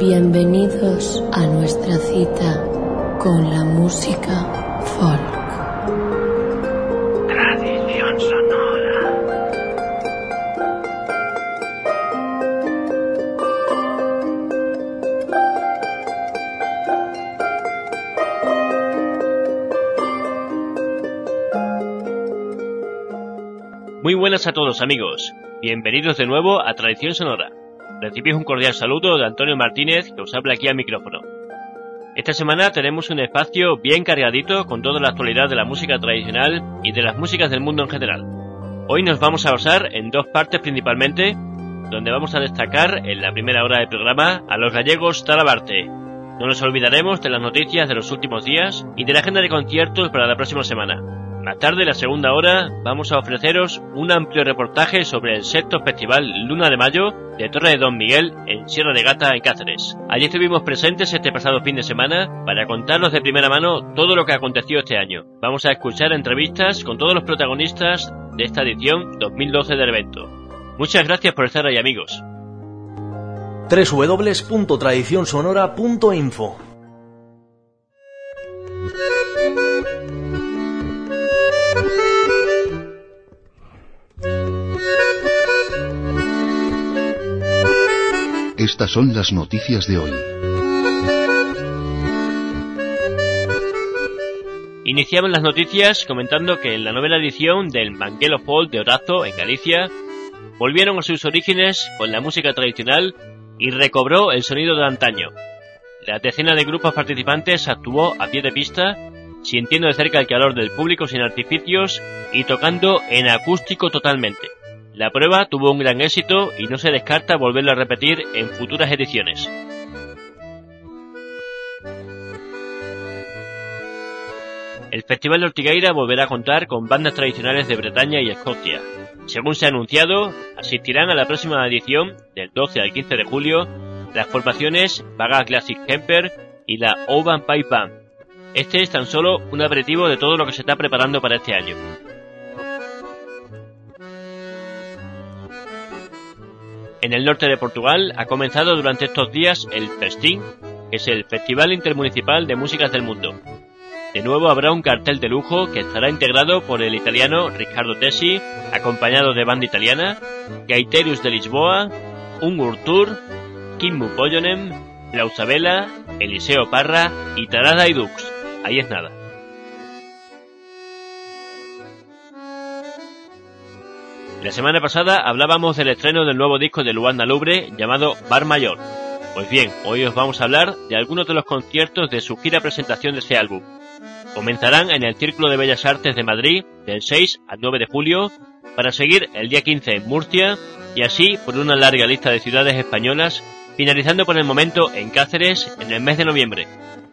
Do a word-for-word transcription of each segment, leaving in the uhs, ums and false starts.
Bienvenidos a nuestra cita con la música folk. Tradición sonora. Muy buenas a todos, amigos. Bienvenidos de nuevo a Tradición Sonora. Recibís un cordial saludo de Antonio Martínez, que os habla aquí al micrófono. Esta semana tenemos un espacio bien cargadito con toda la actualidad de la música tradicional y de las músicas del mundo en general. Hoy nos vamos a basar en dos partes principalmente, donde vamos a destacar en la primera hora del programa a los gallegos Talabarte. No nos olvidaremos de las noticias de los últimos días y de la agenda de conciertos para la próxima semana. Más tarde, en la segunda hora, vamos a ofreceros un amplio reportaje sobre el sexto Festival Luna de Mayo de Torre de Don Miguel en Sierra de Gata, en Cáceres. Allí estuvimos presentes este pasado fin de semana para contarnos de primera mano todo lo que aconteció este año. Vamos a escuchar entrevistas con todos los protagonistas de esta edición dos mil doce del evento. Muchas gracias por estar ahí, amigos. doble u doble u doble u punto tradición sonora punto info Estas son las noticias de hoy. Iniciamos las noticias comentando que en la novena edición del Manguelo Folk de Otazo, en Galicia, volvieron a sus orígenes con la música tradicional y recobró el sonido de antaño. La decena de grupos participantes actuó a pie de pista, sintiendo de cerca el calor del público sin artificios y tocando en acústico totalmente. La prueba tuvo un gran éxito y no se descarta volverlo a repetir en futuras ediciones. El Festival de Ortigueira volverá a contar con bandas tradicionales de Bretaña y Escocia. Según se ha anunciado, asistirán a la próxima edición, del doce al quince de julio, las formaciones Baga Classic Kemper y la Oban Pipe Band. Este es tan solo un aperitivo de todo lo que se está preparando para este año. En el norte de Portugal ha comenzado durante estos días el Festín, que es el Festival Intermunicipal de Músicas del Mundo. De nuevo habrá un cartel de lujo que estará integrado por el italiano Riccardo Tessi, acompañado de banda italiana, Gaiteros de Lisboa, Ungur Tour, Kimmu Pollonem, Lausabela, Eliseo Parra y Tarada y Dux. Ahí es nada. La semana pasada hablábamos del estreno del nuevo disco de Luanda Lubre llamado Bar Mayor. Pues bien, hoy os vamos a hablar de algunos de los conciertos de su gira presentación de ese álbum. Comenzarán en el Círculo de Bellas Artes de Madrid del seis al nueve de julio, para seguir el día quince en Murcia y así por una larga lista de ciudades españolas, finalizando por el momento en Cáceres en el mes de noviembre.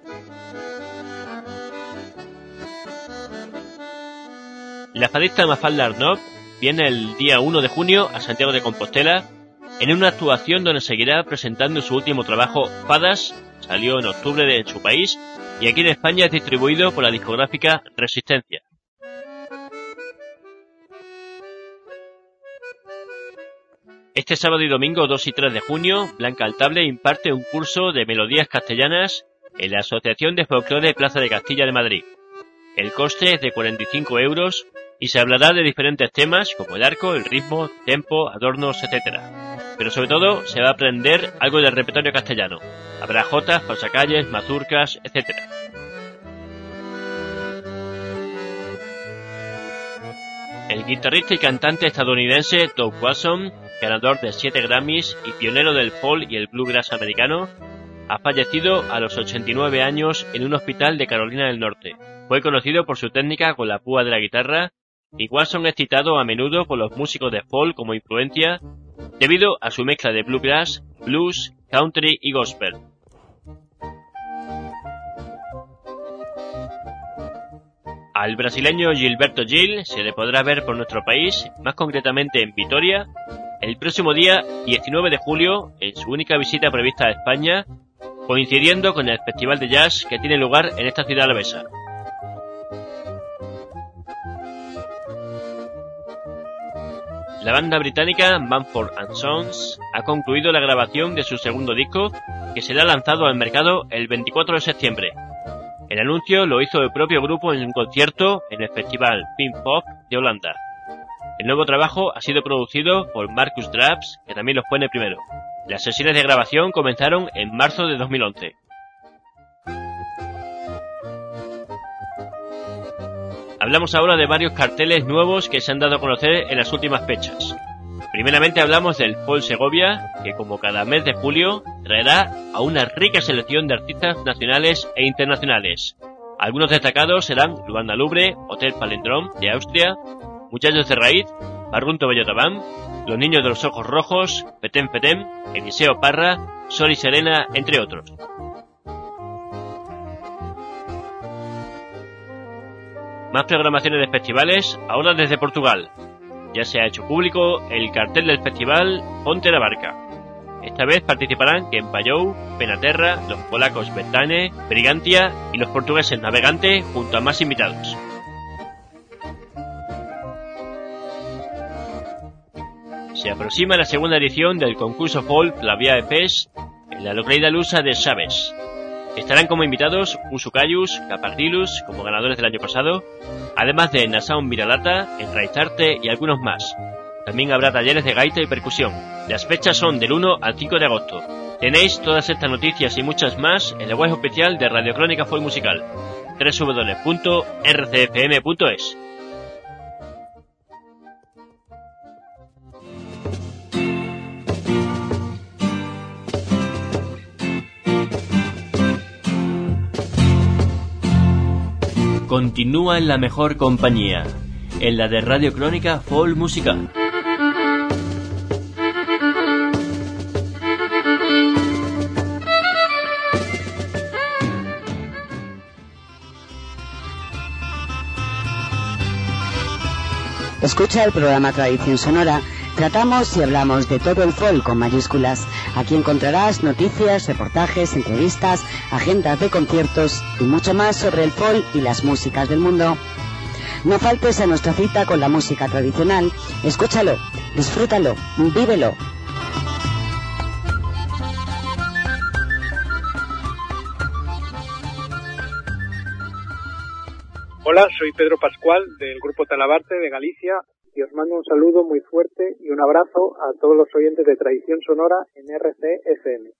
La fadista Mafalda Arnau viene el día uno de junio a Santiago de Compostela en una actuación donde seguirá presentando su último trabajo, Fadas. Salió en octubre de en su país y aquí en España es distribuido por la discográfica Resistencia. Este sábado y domingo dos y tres de junio, Blanca Altable imparte un curso de melodías castellanas en la Asociación de Folclore Plaza de Castilla de Madrid. El coste es de cuarenta y cinco euros y se hablará de diferentes temas como el arco, el ritmo, tempo, adornos, etcétera. Pero sobre todo se va a aprender algo del repertorio castellano. Habrá jotas, pasacalles, mazurcas, etcétera. El guitarrista y cantante estadounidense Doug Watson, ganador de siete Grammys y pionero del folk y el bluegrass americano, ha fallecido a los ochenta y nueve años en un hospital de Carolina del Norte. Fue conocido por su técnica con la púa de la guitarra y Watson es citado a menudo por los músicos de folk como influencia debido a su mezcla de bluegrass, blues, country y gospel. Al brasileño Gilberto Gil se le podrá ver por nuestro país, más concretamente en Vitoria, el próximo día diecinueve de julio, en su única visita prevista a España, coincidiendo con el Festival de Jazz que tiene lugar en esta ciudad alavesa. La banda británica Mumford and Sons ha concluido la grabación de su segundo disco, que será lanzado al mercado el veinticuatro de septiembre. El anuncio lo hizo el propio grupo en un concierto en el festival Pinkpop de Holanda. El nuevo trabajo ha sido producido por Marcus Draps, que también lo fue en el primero. Las sesiones de grabación comenzaron en marzo de dos mil once. Hablamos ahora de varios carteles nuevos que se han dado a conocer en las últimas fechas. Primeramente hablamos del Fall Segovia, que como cada mes de julio traerá a una rica selección de artistas nacionales e internacionales. Algunos destacados serán Luanda Lubre, Hotel Palindrome de Austria, Muchachos de Raíz, Barrunto Bellotabam, Los Niños de los Ojos Rojos, Petem Petem, Eliseo Parra, Sol y Serena, entre otros. Más programaciones de festivales, ahora desde Portugal. Ya se ha hecho público el cartel del festival Ponte la Barca. Esta vez participarán Ken Payou, Penaterra, los polacos Betane, Brigantia y los portugueses Navegante, junto a más invitados. Se aproxima la segunda edición del concurso Fall Flavia Fest en la localidad lusa de Chaves. Estarán como invitados Usukayus, Capardilus, como ganadores del año pasado, además de Nasaun Miralata, Enraizarte y algunos más. También habrá talleres de gaita y percusión. Las fechas son del uno al cinco de agosto. Tenéis todas estas noticias y muchas más en la web oficial de Radio Crónica Folk Musical, doble u doble u doble u punto r c f m punto es. Continúa en la mejor compañía, en la de Radio Crónica Folk Musical. Escucha el programa Tradición Sonora. Tratamos y hablamos de todo el folk con mayúsculas. Aquí encontrarás noticias, reportajes, entrevistas, agendas de conciertos y mucho más sobre el folk y las músicas del mundo. No faltes a nuestra cita con la música tradicional. Escúchalo, disfrútalo, vívelo. Hola, soy Pedro Pascual del Grupo Talabarte de Galicia y os mando un saludo muy fuerte y un abrazo a todos los oyentes de Tradición Sonora en R C F M.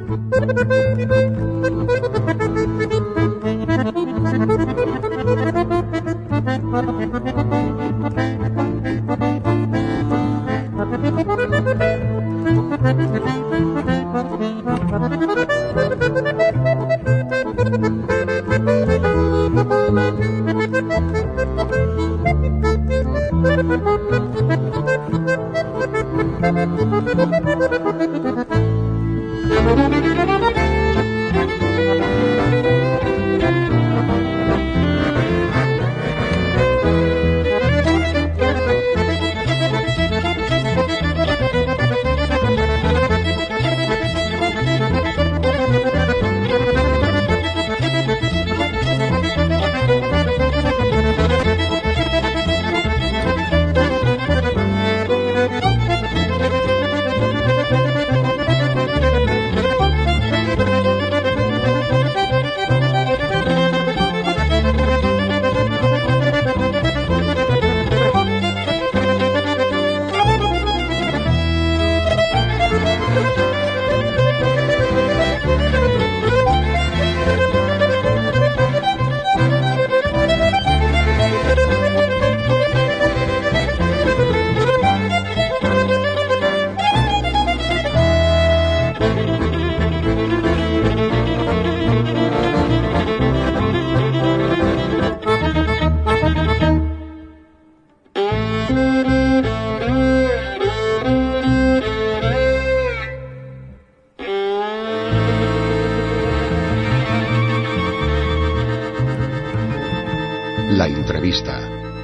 La entrevista.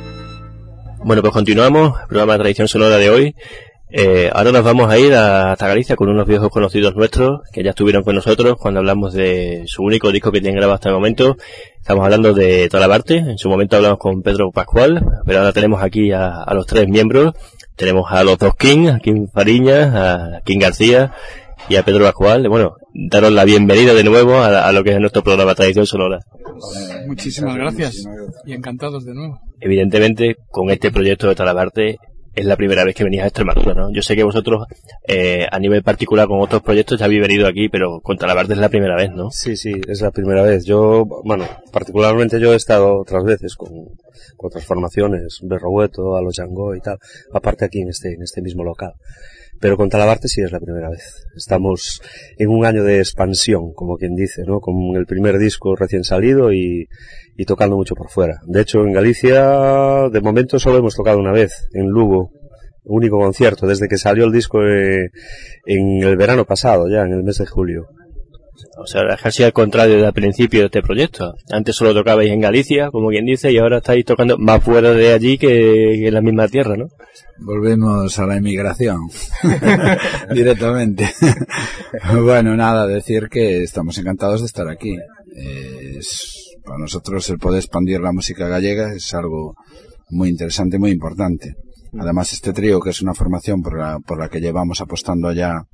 Bueno, pues continuamos el programa de Tradición Sonora de hoy. Eh, ahora nos vamos a ir a, hasta Galicia con unos viejos conocidos nuestros que ya estuvieron con nosotros cuando hablamos de su único disco que tienen grabado hasta el momento. Estamos hablando de Talabarte. En su momento hablamos con Pedro Pascual, pero ahora tenemos aquí a, a los tres miembros. Tenemos a los dos King, a King Fariñas, a King García y a Pedro Pascual. Bueno, daros la bienvenida de nuevo a, a lo que es nuestro programa Tradición Sonora. Eh, Muchísimas gracias y encantados de nuevo. Evidentemente, con este proyecto de Talabarte es la primera vez que venís a Extremadura, ¿no? Yo sé que vosotros, eh, a nivel particular con otros proyectos ya habéis venido aquí, pero con Talabarte es la primera vez, ¿no? Sí, sí, es la primera vez. Yo, bueno, particularmente yo he estado otras veces con, con otras formaciones, Berrobueto, a los Django y tal, aparte aquí en este, en este mismo local. Pero con Talabarte sí es la primera vez. Estamos en un año de expansión, como quien dice, ¿no? Con el primer disco recién salido y, y tocando mucho por fuera. De hecho, en Galicia, de momento solo hemos tocado una vez, en Lugo. Único concierto, desde que salió el disco eh, en el verano pasado, ya, en el mes de julio. O sea, casi al contrario del principio de este proyecto. Antes solo tocabais en Galicia, como quien dice, y ahora estáis tocando más fuera de allí que, que en la misma tierra, ¿no? Volvemos a la inmigración directamente. Bueno, nada, decir que estamos encantados de estar aquí. Es, para nosotros el poder expandir la música gallega es algo muy interesante y muy importante. Además, este trío, que es una formación por la, por la que llevamos apostando ya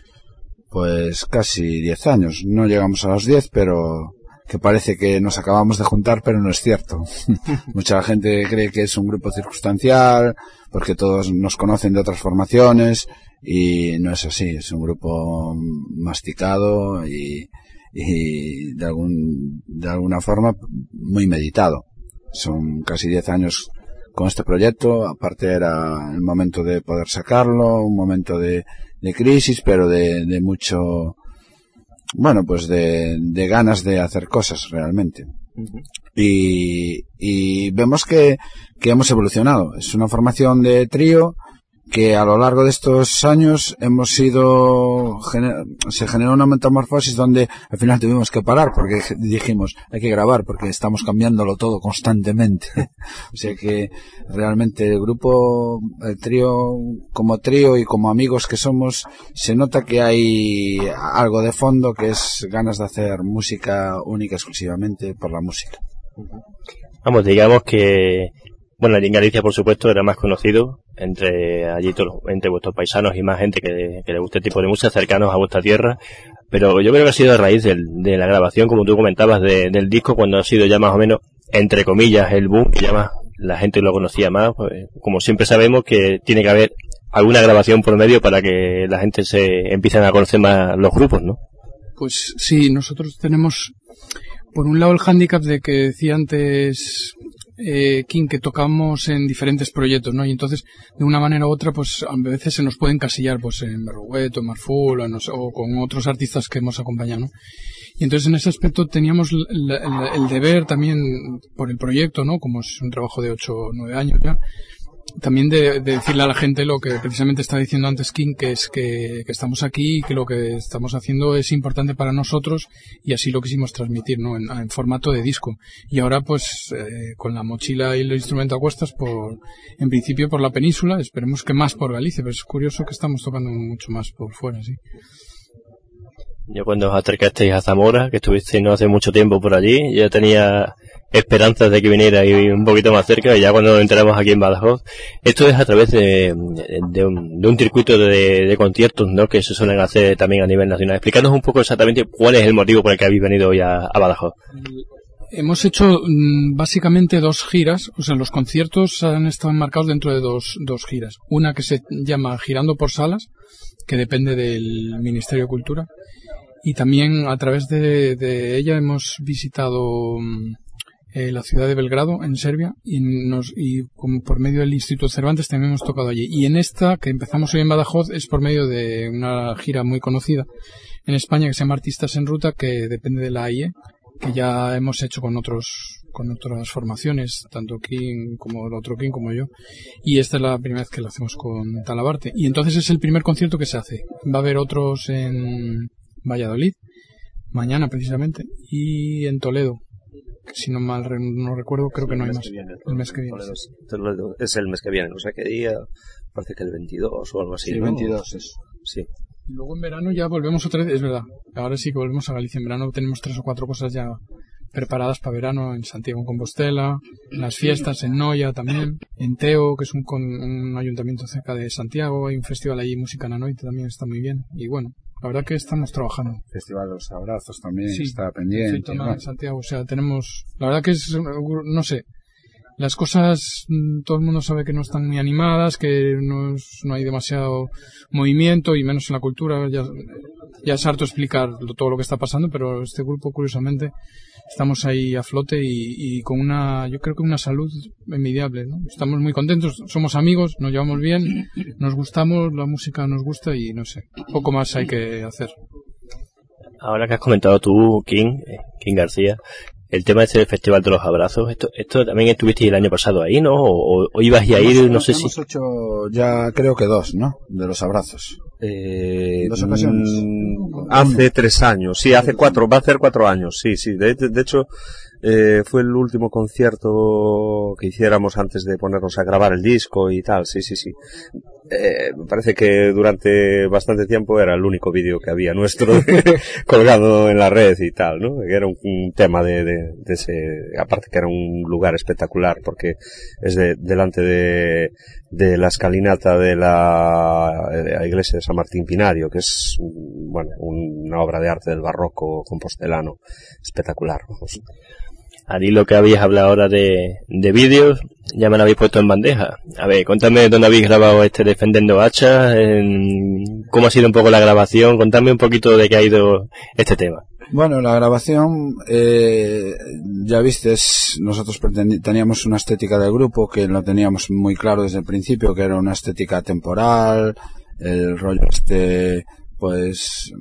pues casi diez años. No llegamos a los diez, pero que parece que nos acabamos de juntar, pero no es cierto. Mucha gente cree que es un grupo circunstancial, porque todos nos conocen de otras formaciones, y no es así. Es un grupo masticado y, y de algún, de alguna forma muy meditado. Son casi diez años con este proyecto. Aparte era el momento de poder sacarlo, un momento de de crisis, pero de, de mucho, bueno, pues de, de ganas de hacer cosas realmente. Uh-huh. Y, y vemos que, que hemos evolucionado. Es una formación de trío que a lo largo de estos años hemos sido, gener, se generó una metamorfosis donde al final tuvimos que parar porque dijimos hay que grabar porque estamos cambiándolo todo constantemente. O sea que realmente el grupo, el trío, como trío y como amigos que somos, se nota que hay algo de fondo que es ganas de hacer música única exclusivamente por la música. Vamos, digamos que, bueno, en Galicia por supuesto era más conocido entre allí todos, entre vuestros paisanos y más gente que, que le guste este tipo de música, cercanos a vuestra tierra, pero yo creo que ha sido a raíz del, de la grabación, como tú comentabas, de, del disco, cuando ha sido ya más o menos, entre comillas, el boom, que ya más la gente lo conocía más. Pues, como siempre sabemos que tiene que haber alguna grabación por medio para que la gente se empiecen a conocer más los grupos, ¿no? Pues sí, nosotros tenemos, por un lado, el hándicap de que decía antes eh, King, que tocamos en diferentes proyectos, ¿no? Y entonces, de una manera u otra, pues a veces se nos puede encasillar, pues en Berrogueto, en Marful, o, no sé, o con otros artistas que hemos acompañado, ¿no? Y entonces en ese aspecto teníamos el, el, el deber también, por el proyecto, ¿no? Como es un trabajo de ocho o nueve años ya, también de, de decirle a la gente lo que precisamente estaba diciendo antes King, que es que, que estamos aquí y que lo que estamos haciendo es importante para nosotros, y así lo quisimos transmitir, ¿no? En, en formato de disco. Y ahora pues eh, con la mochila y el instrumento a cuestas, por, en principio por la península, esperemos que más por Galicia, pero es curioso que estamos tocando mucho más por fuera, sí. Yo cuando os acercasteis a Zamora, que estuvisteis no hace mucho tiempo por allí, ya tenía esperanzas de que viniera ahí un poquito más cerca, y ya cuando nos enteramos aquí en Badajoz, esto es a través de, de, un, de un circuito de, de conciertos, ¿no?, que se suelen hacer también a nivel nacional. Explícanos un poco exactamente cuál es el motivo por el que habéis venido hoy a, a Badajoz. Hemos hecho mmm, básicamente dos giras, o sea, los conciertos han estado enmarcados dentro de dos, dos giras. Una que se llama Girando por Salas, que depende del Ministerio de Cultura, y también a través de, de ella hemos visitado eh, la ciudad de Belgrado, en Serbia, y, nos, y como por medio del Instituto Cervantes también hemos tocado allí. Y en esta, que empezamos hoy en Badajoz, es por medio de una gira muy conocida en España que se llama Artistas en Ruta, que depende de la A I E, que ya hemos hecho con otros con otras formaciones, tanto King como el otro King como yo, y esta es la primera vez que lo hacemos con Talabarte. Y entonces es el primer concierto que se hace. Va a haber otros en Valladolid, mañana precisamente, y en Toledo, que si no mal re- no recuerdo, creo que no hay más. El mes que viene. Toledo es el mes que viene, no sé qué día, parece que el veintidós o algo así. Sí, el veintidós es. Sí. Y luego en verano ya volvemos otra vez, es verdad, ahora sí que volvemos a Galicia. En verano tenemos tres o cuatro cosas ya preparadas para verano, en Santiago de Compostela, en las fiestas, en Noia también, en Teo, que es un, con, un ayuntamiento cerca de Santiago, hay un festival allí, Música na Noite, también está muy bien, y bueno, la verdad que estamos trabajando. Festival de los Abrazos también sí, está pendiente. Sí, también en Santiago, o sea, tenemos, la verdad que es, no sé, las cosas, todo el mundo sabe que no están muy animadas, que no, es, no hay demasiado movimiento, y menos en la cultura. Ya, ya es harto explicar lo, todo lo que está pasando, pero este grupo, curiosamente, estamos ahí a flote y, y con una, yo creo que una salud envidiable, ¿no? Estamos muy contentos, somos amigos, nos llevamos bien, nos gustamos, la música nos gusta y no sé, poco más hay que hacer. Ahora que has comentado tú, King, King García, el tema este del Festival de los Abrazos, esto esto también estuvisteis el año pasado ahí, ¿no? O, o ibas a ir, no sé si... Hemos hecho ya creo que dos, ¿no? De los Abrazos. Eh, ¿Dos ocasiones? Mm, hace tres años, sí, hace cuatro, va a hacer cuatro años, sí, sí. De, de, de hecho, eh, fue el último concierto que hiciéramos antes de ponernos a grabar el disco y tal, sí, sí, sí. Eh, me parece que durante bastante tiempo era el único vídeo que había nuestro colgado en la red y tal, ¿no? Que era un, un tema de, de, de ese, aparte que era un lugar espectacular porque es de, delante de, de la escalinata de la, de la iglesia de San Martín Pinario, que es, bueno, una obra de arte del barroco compostelano espectacular, vamos. Ari, lo que habéis hablado ahora de, de vídeos, ya me lo habéis puesto en bandeja. A ver, contadme dónde habéis grabado este Defendiendo Hachas, en, cómo ha sido un poco la grabación, contadme un poquito de qué ha ido este tema. Bueno, la grabación, eh, ya vistes, nosotros pretendi- teníamos una estética del grupo que lo teníamos muy claro desde el principio, que era una estética temporal, el rollo este, pues,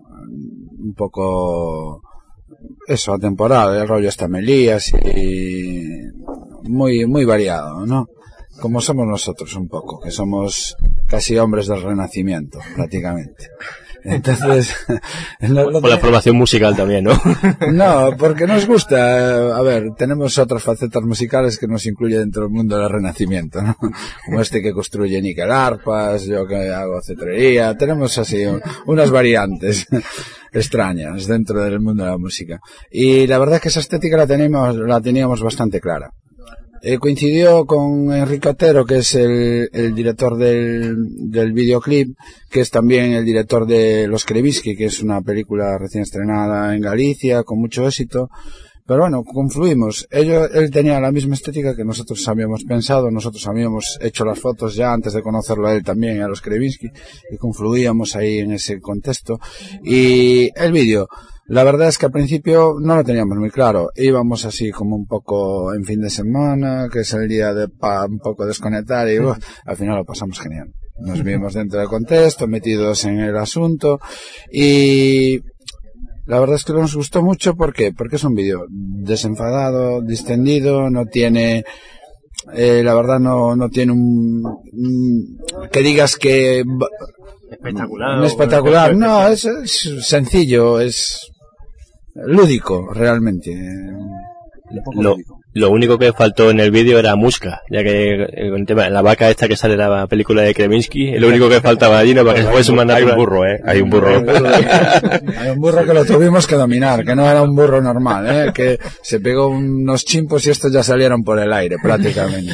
un poco... eso, atemporal, el rollo está Melías y muy muy variado, ¿no? Como somos nosotros un poco, que somos casi hombres del Renacimiento, prácticamente. Entonces, no, no, con la formación musical también, ¿no? No, porque nos gusta, a ver, tenemos otras facetas musicales que nos incluye dentro del mundo del Renacimiento, ¿no? Como este que construye níquel arpas, yo que hago cetrería, tenemos así unas variantes extrañas dentro del mundo de la música. Y la verdad es que esa estética la teníamos, la teníamos bastante clara. Eh, coincidió con Enrique Otero, que es el, el director del, del videoclip, que es también el director de Los Krevisky, que es una película recién estrenada en Galicia, con mucho éxito, Pero bueno, confluimos. Ello, él tenía la misma estética que nosotros habíamos pensado, nosotros habíamos hecho las fotos ya antes de conocerlo a él también, y a los Krevinsky, y confluíamos ahí en ese contexto. Y el vídeo, la verdad es que al principio no lo teníamos muy claro. Íbamos así como un poco en fin de semana, que es el día de pa, un poco desconectar, y uh, al final lo pasamos genial. Nos vimos dentro del contexto, metidos en el asunto, y la verdad es que nos gustó mucho. ¿Por qué? Porque es un vídeo desenfadado, distendido, no tiene, eh, la verdad no, no tiene un, un, que digas que espectacular. Un espectacular, no, es, es sencillo, es lúdico, realmente. Lo, lo único que faltó en el vídeo era Muska, ya que el tema, la vaca esta que sale de la película de Krevinsky, lo único que faltaba allí, no, para que fuese más natural. Hay un burro, eh, hay un burro. Hay un burro que lo tuvimos que dominar, que no era un burro normal, eh, que se pegó unos chimpos y estos ya salieron por el aire, prácticamente.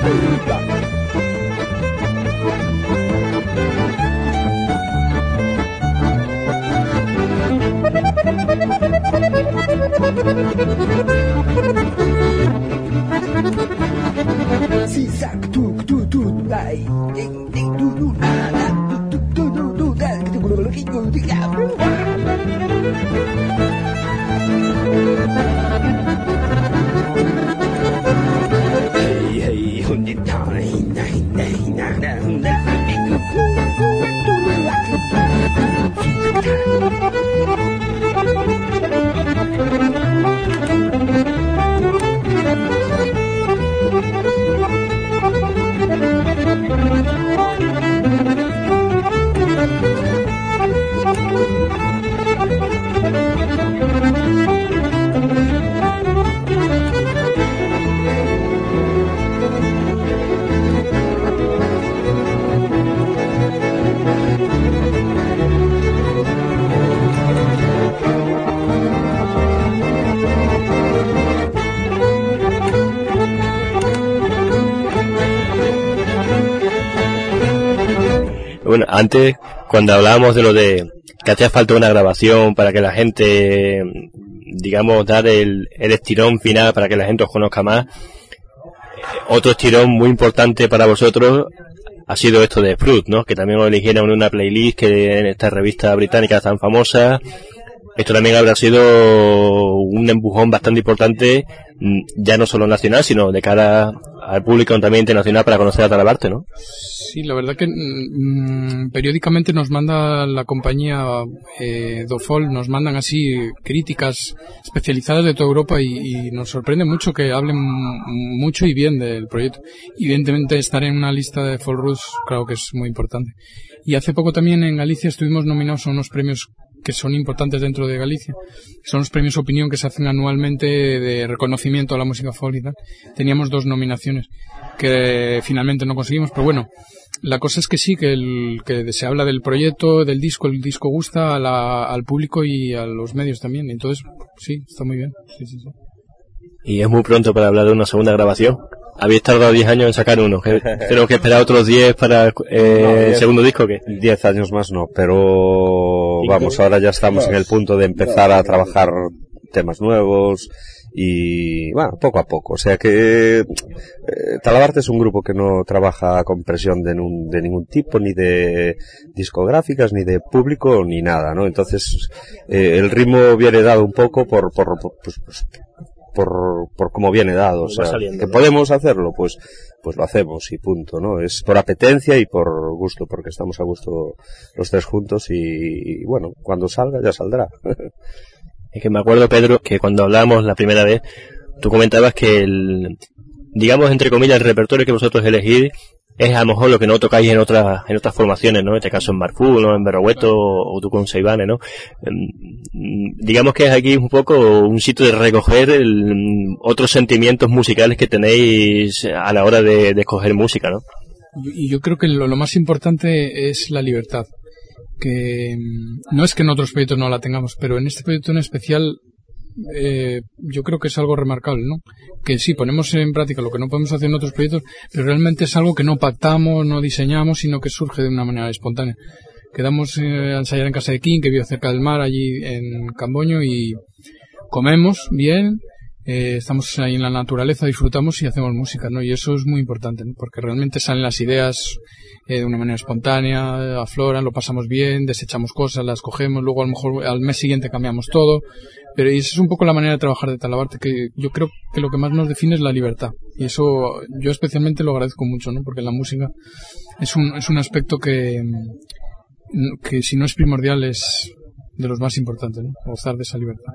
Bueno, antes, cuando hablábamos de lo de que hacía falta una grabación para que la gente, digamos, dar el, el estirón final para que la gente os conozca más, otro estirón muy importante para vosotros ha sido esto de Fruit, ¿no? Que también os eligieron en una playlist que en esta revista británica tan famosa. Esto también habrá sido un empujón bastante importante, ya no solo nacional, sino de cara al público también internacional para conocer a Talabarte, ¿no? Sí, la verdad que mmm, periódicamente nos manda la compañía eh, Dofol, nos mandan así críticas especializadas de toda Europa y, y nos sorprende mucho que hablen mucho y bien del proyecto. Evidentemente estar en una lista de Folk Roots creo que es muy importante. Y hace poco también en Galicia estuvimos nominados a unos premios que son importantes dentro de Galicia. Son los premios Opinión que se hacen anualmente de reconocimiento a la música folk y tal. Teníamos dos nominaciones que finalmente no conseguimos, pero bueno, la cosa es que sí, que, el, que se habla del proyecto, del disco, el disco gusta a la, al público y a los medios también, entonces sí, está muy bien. Sí, sí, sí. Y es muy pronto para hablar de una segunda grabación. Habéis tardado diez años en sacar uno. Tenemos que esperar otros diez para eh, no, el segundo disco, ¿qué? diez años más no, pero vamos, ahora ya estamos en el punto de empezar a trabajar temas nuevos y, bueno, poco a poco. O sea que eh, Talabarte es un grupo que no trabaja con presión de, nun, de ningún tipo, ni de discográficas, ni de público, ni nada, ¿no? Entonces, eh, el ritmo viene dado un poco por, por, por pues, pues, por, por cómo viene dado, o sea, saliendo, que ¿no? Podemos hacerlo, pues, pues lo hacemos y punto, ¿no? Es por apetencia y por gusto, porque estamos a gusto los tres juntos y, y bueno, cuando salga ya saldrá. Es que me acuerdo, Pedro, que cuando hablábamos la primera vez, tú comentabas que el, digamos, entre comillas, el repertorio que vosotros elegís es a lo mejor lo que no tocáis en otras en otras formaciones, ¿no? En este caso en Marfú, ¿no? En Berrogueto o, o tú con Seibane, ¿no? Um, digamos que es aquí un poco un sitio de recoger el, otros sentimientos musicales que tenéis a la hora de, de escoger música, ¿no? Y yo creo que lo, lo más importante es la libertad. Que no es que en otros proyectos no la tengamos, pero en este proyecto en especial eh, yo creo que es algo remarcable, ¿no? Que sí, ponemos en práctica lo que no podemos hacer en otros proyectos, pero realmente es algo que no pactamos, no diseñamos, sino que surge de una manera espontánea. Quedamos eh, a ensayar en casa de King, que vive cerca del mar, allí en Camboño, y comemos bien, eh, estamos ahí en la naturaleza, disfrutamos y hacemos música, ¿no? Y eso es muy importante, ¿no? Porque realmente salen las ideas eh, de una manera espontánea, afloran, lo pasamos bien, desechamos cosas, las cogemos, luego a lo mejor al mes siguiente cambiamos todo, pero esa es un poco la manera de trabajar de Talabarte, que yo creo que lo que más nos define es la libertad, y eso yo especialmente lo agradezco mucho, ¿no? Porque la música es un, es un aspecto que, que si no es primordial es de los más importantes, ¿no? Gozar de esa libertad.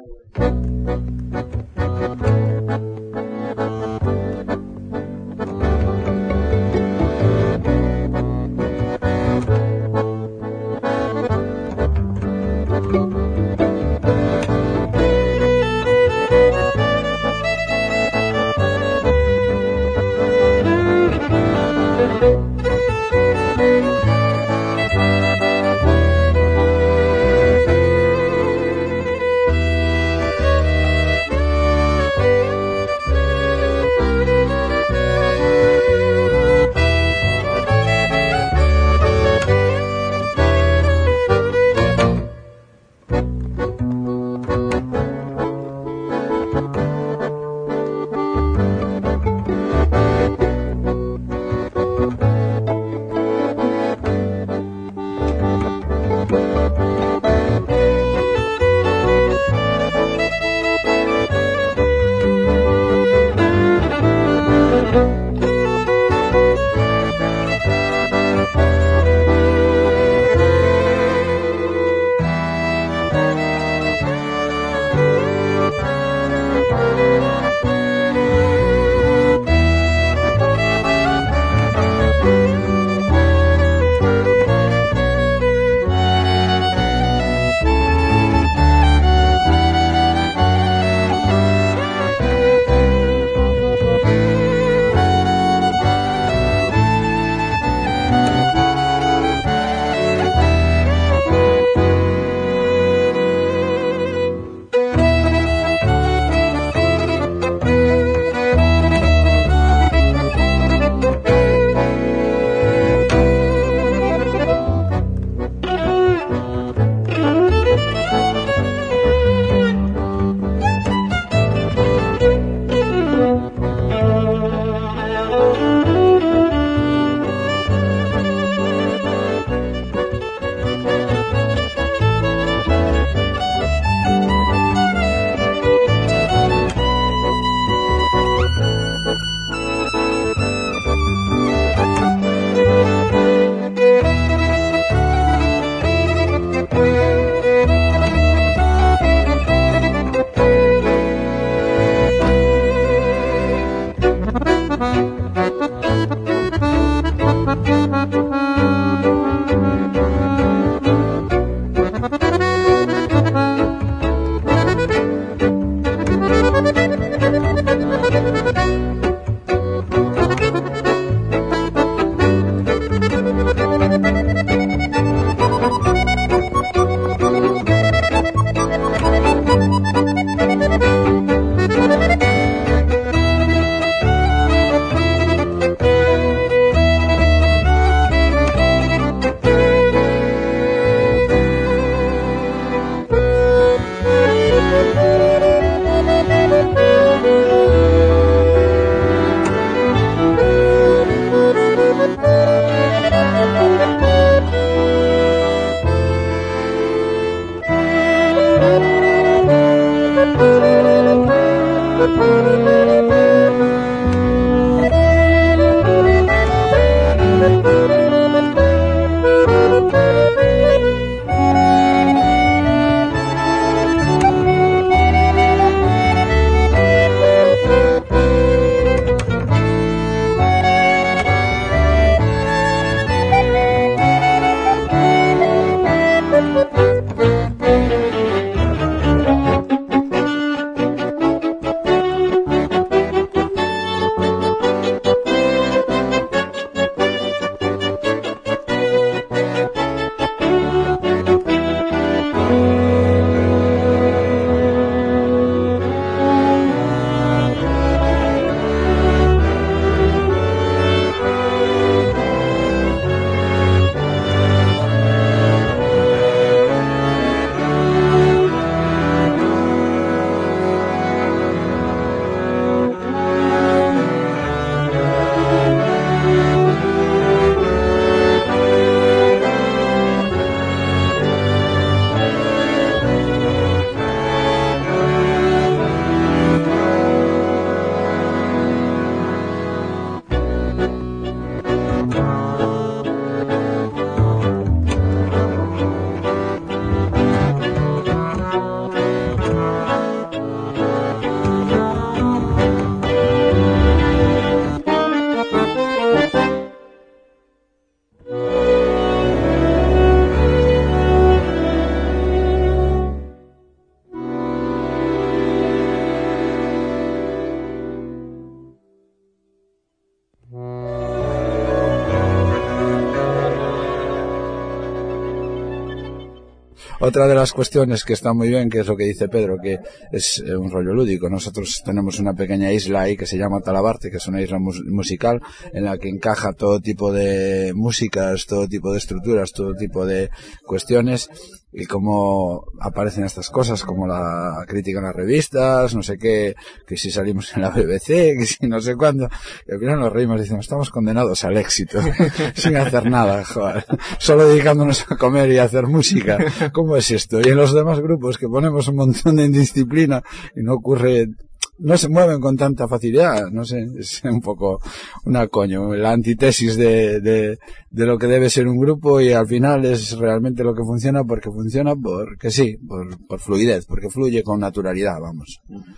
Otra de las cuestiones que está muy bien, que es lo que dice Pedro, que es un rollo lúdico. Nosotros tenemos una pequeña isla ahí que se llama Talabarte, que es una isla mus- musical en la que encaja todo tipo de músicas, todo tipo de estructuras, todo tipo de cuestiones, y cómo aparecen estas cosas, como la crítica en las revistas, no sé qué, que si salimos en la B B C, que si no sé cuándo, y al final nos reímos y decimos, estamos condenados al éxito, sin hacer nada, joder, solo dedicándonos a comer y a hacer música. ¿Cómo es esto? Y en los demás grupos que ponemos un montón de indisciplina y no ocurre, no se mueven con tanta facilidad, no sé, es un poco una coño, la antítesis de, de, de lo que debe ser un grupo, y al final es realmente lo que funciona porque funciona porque sí, por, por fluidez, porque fluye con naturalidad, vamos.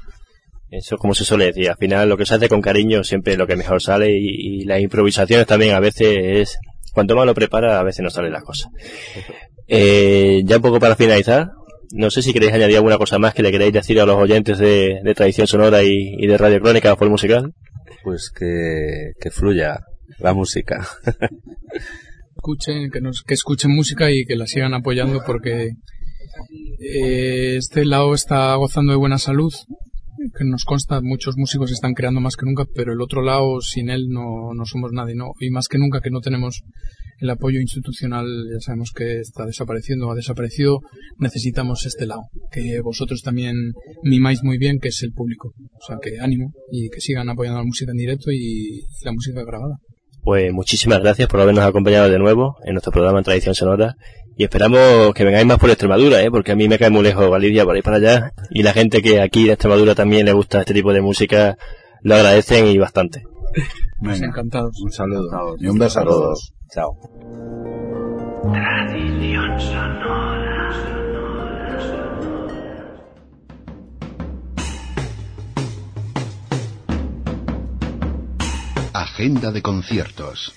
Eso, como se suele decir, al final lo que se hace con cariño siempre es lo que mejor sale, y, y las improvisaciones también a veces es, cuanto más lo prepara, a veces no salen las cosas. Eh, ya un poco para finalizar, no sé si queréis añadir alguna cosa más que le queréis decir a los oyentes de, de Tradición Sonora y, y de Radio Crónica Folk Musical. Pues que, que fluya la música. Escuchen, que, nos, que escuchen música y que la sigan apoyando, porque eh, este lado está gozando de buena salud, que nos consta, muchos músicos están creando más que nunca, pero el otro lado, sin él no, no somos nadie, ¿no? Y más que nunca que no tenemos el apoyo institucional, ya sabemos que está desapareciendo, ha desaparecido, necesitamos este lado, que vosotros también mimáis muy bien, que es el público. O sea, que ánimo, y que sigan apoyando la música en directo y, y la música grabada. Pues muchísimas gracias por habernos acompañado de nuevo en nuestro programa en Tradición Sonora, y esperamos que vengáis más por Extremadura, ¿eh? Porque a mí me cae muy lejos Galicia, por ahí para allá, y la gente que aquí de Extremadura también le gusta este tipo de música lo agradecen y bastante. Pues encantados. Un saludo encantados. Y un beso a todos. Chao. Tradición sonora. Agenda de conciertos.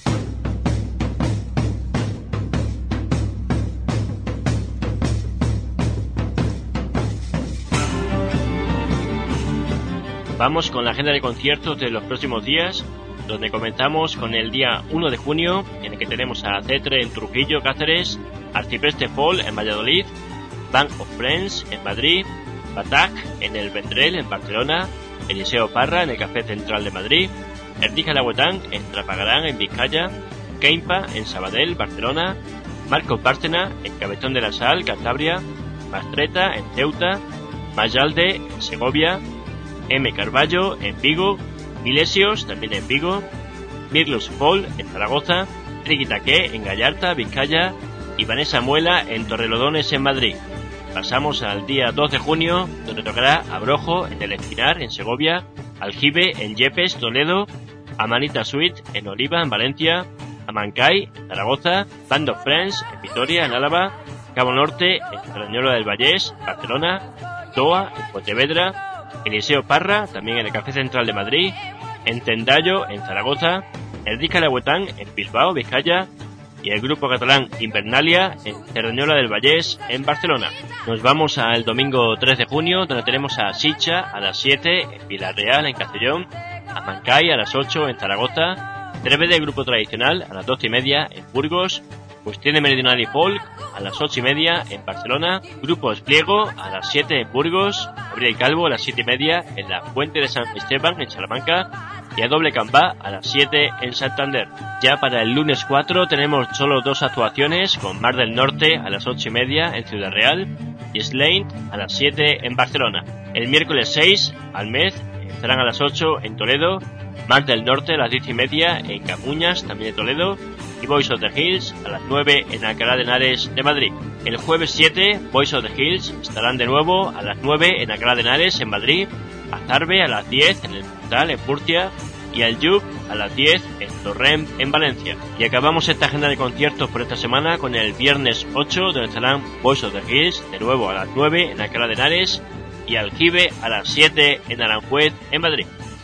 Vamos con la agenda de conciertos de los próximos días, donde comenzamos con el día uno de junio, en el que tenemos a Cetre en Trujillo, Cáceres, Arcipreste Fall en Valladolid, Bank of Friends en Madrid, Batac en el Vendrell en Barcelona, Eliseo Parra en el Café Central de Madrid, Erdija Lahuetán en Trapagarán en Vizcaya, Keimpa en Sabadell, Barcelona, Marcos Bárcena en Cabezón de la Sal, Cantabria, Mastreta en Ceuta, Mayalde en Segovia, M. Carballo en Vigo, Milesios también en Vigo, Mirlos Fall en Zaragoza, Triquitaqué en Gallarta, Vizcaya y Vanessa Muela en Torrelodones en Madrid. Pasamos al día dos de junio, donde tocará Abrojo en El Espinar en Segovia, Aljibe en Yepes, Toledo, Amanita Suite en Oliva en Valencia, Amancay en Zaragoza, Band of Friends en Vitoria en Álava, Cabo Norte en Cerdañola del Vallés, Barcelona, Toa en Pontevedra, Eliseo Parra, también en el Café Central de Madrid, en Tendallo, en Zaragoza, Erdika Lahuetán, en Bilbao, Vizcaya, y el grupo catalán Invernalia, en Cerdañola del Vallés, en Barcelona. Nos vamos al domingo tres de junio, donde tenemos a Sicha a las siete, en Villarreal, en Castellón, a Mancay a las ocho, en Zaragoza, Treve de Grupo Tradicional a las doce y media, en Burgos, Cuestión de Meridional y Folk a las ocho y media en Barcelona, Grupo Espliego a las siete en Burgos, Gabriel Calvo a las siete y media en la Fuente de San Esteban en Salamanca y a Doble Cambá a las siete en Santander. Ya para el lunes cuatro tenemos solo dos actuaciones, con Mar del Norte a las ocho y media en Ciudad Real y Slain a las siete en Barcelona. El miércoles seis, Almez, estarán a las ocho en Toledo, Mar del Norte a las diez y media en Camuñas, también de Toledo, y Boys of the Hills a las nueve en Alcalá de Henares de Madrid. El jueves siete, Boys of the Hills estarán de nuevo a las nueve en Alcalá de Henares en Madrid, Azarbe a las diez en el Puntal en Murcia y al Yuc a las diez en Torrent en Valencia. Y acabamos esta agenda de conciertos por esta semana con el viernes ocho, donde estarán Boys of the Hills de nuevo a las nueve en Alcalá de Henares y Aljibe a las siete en Aranjuez en Madrid.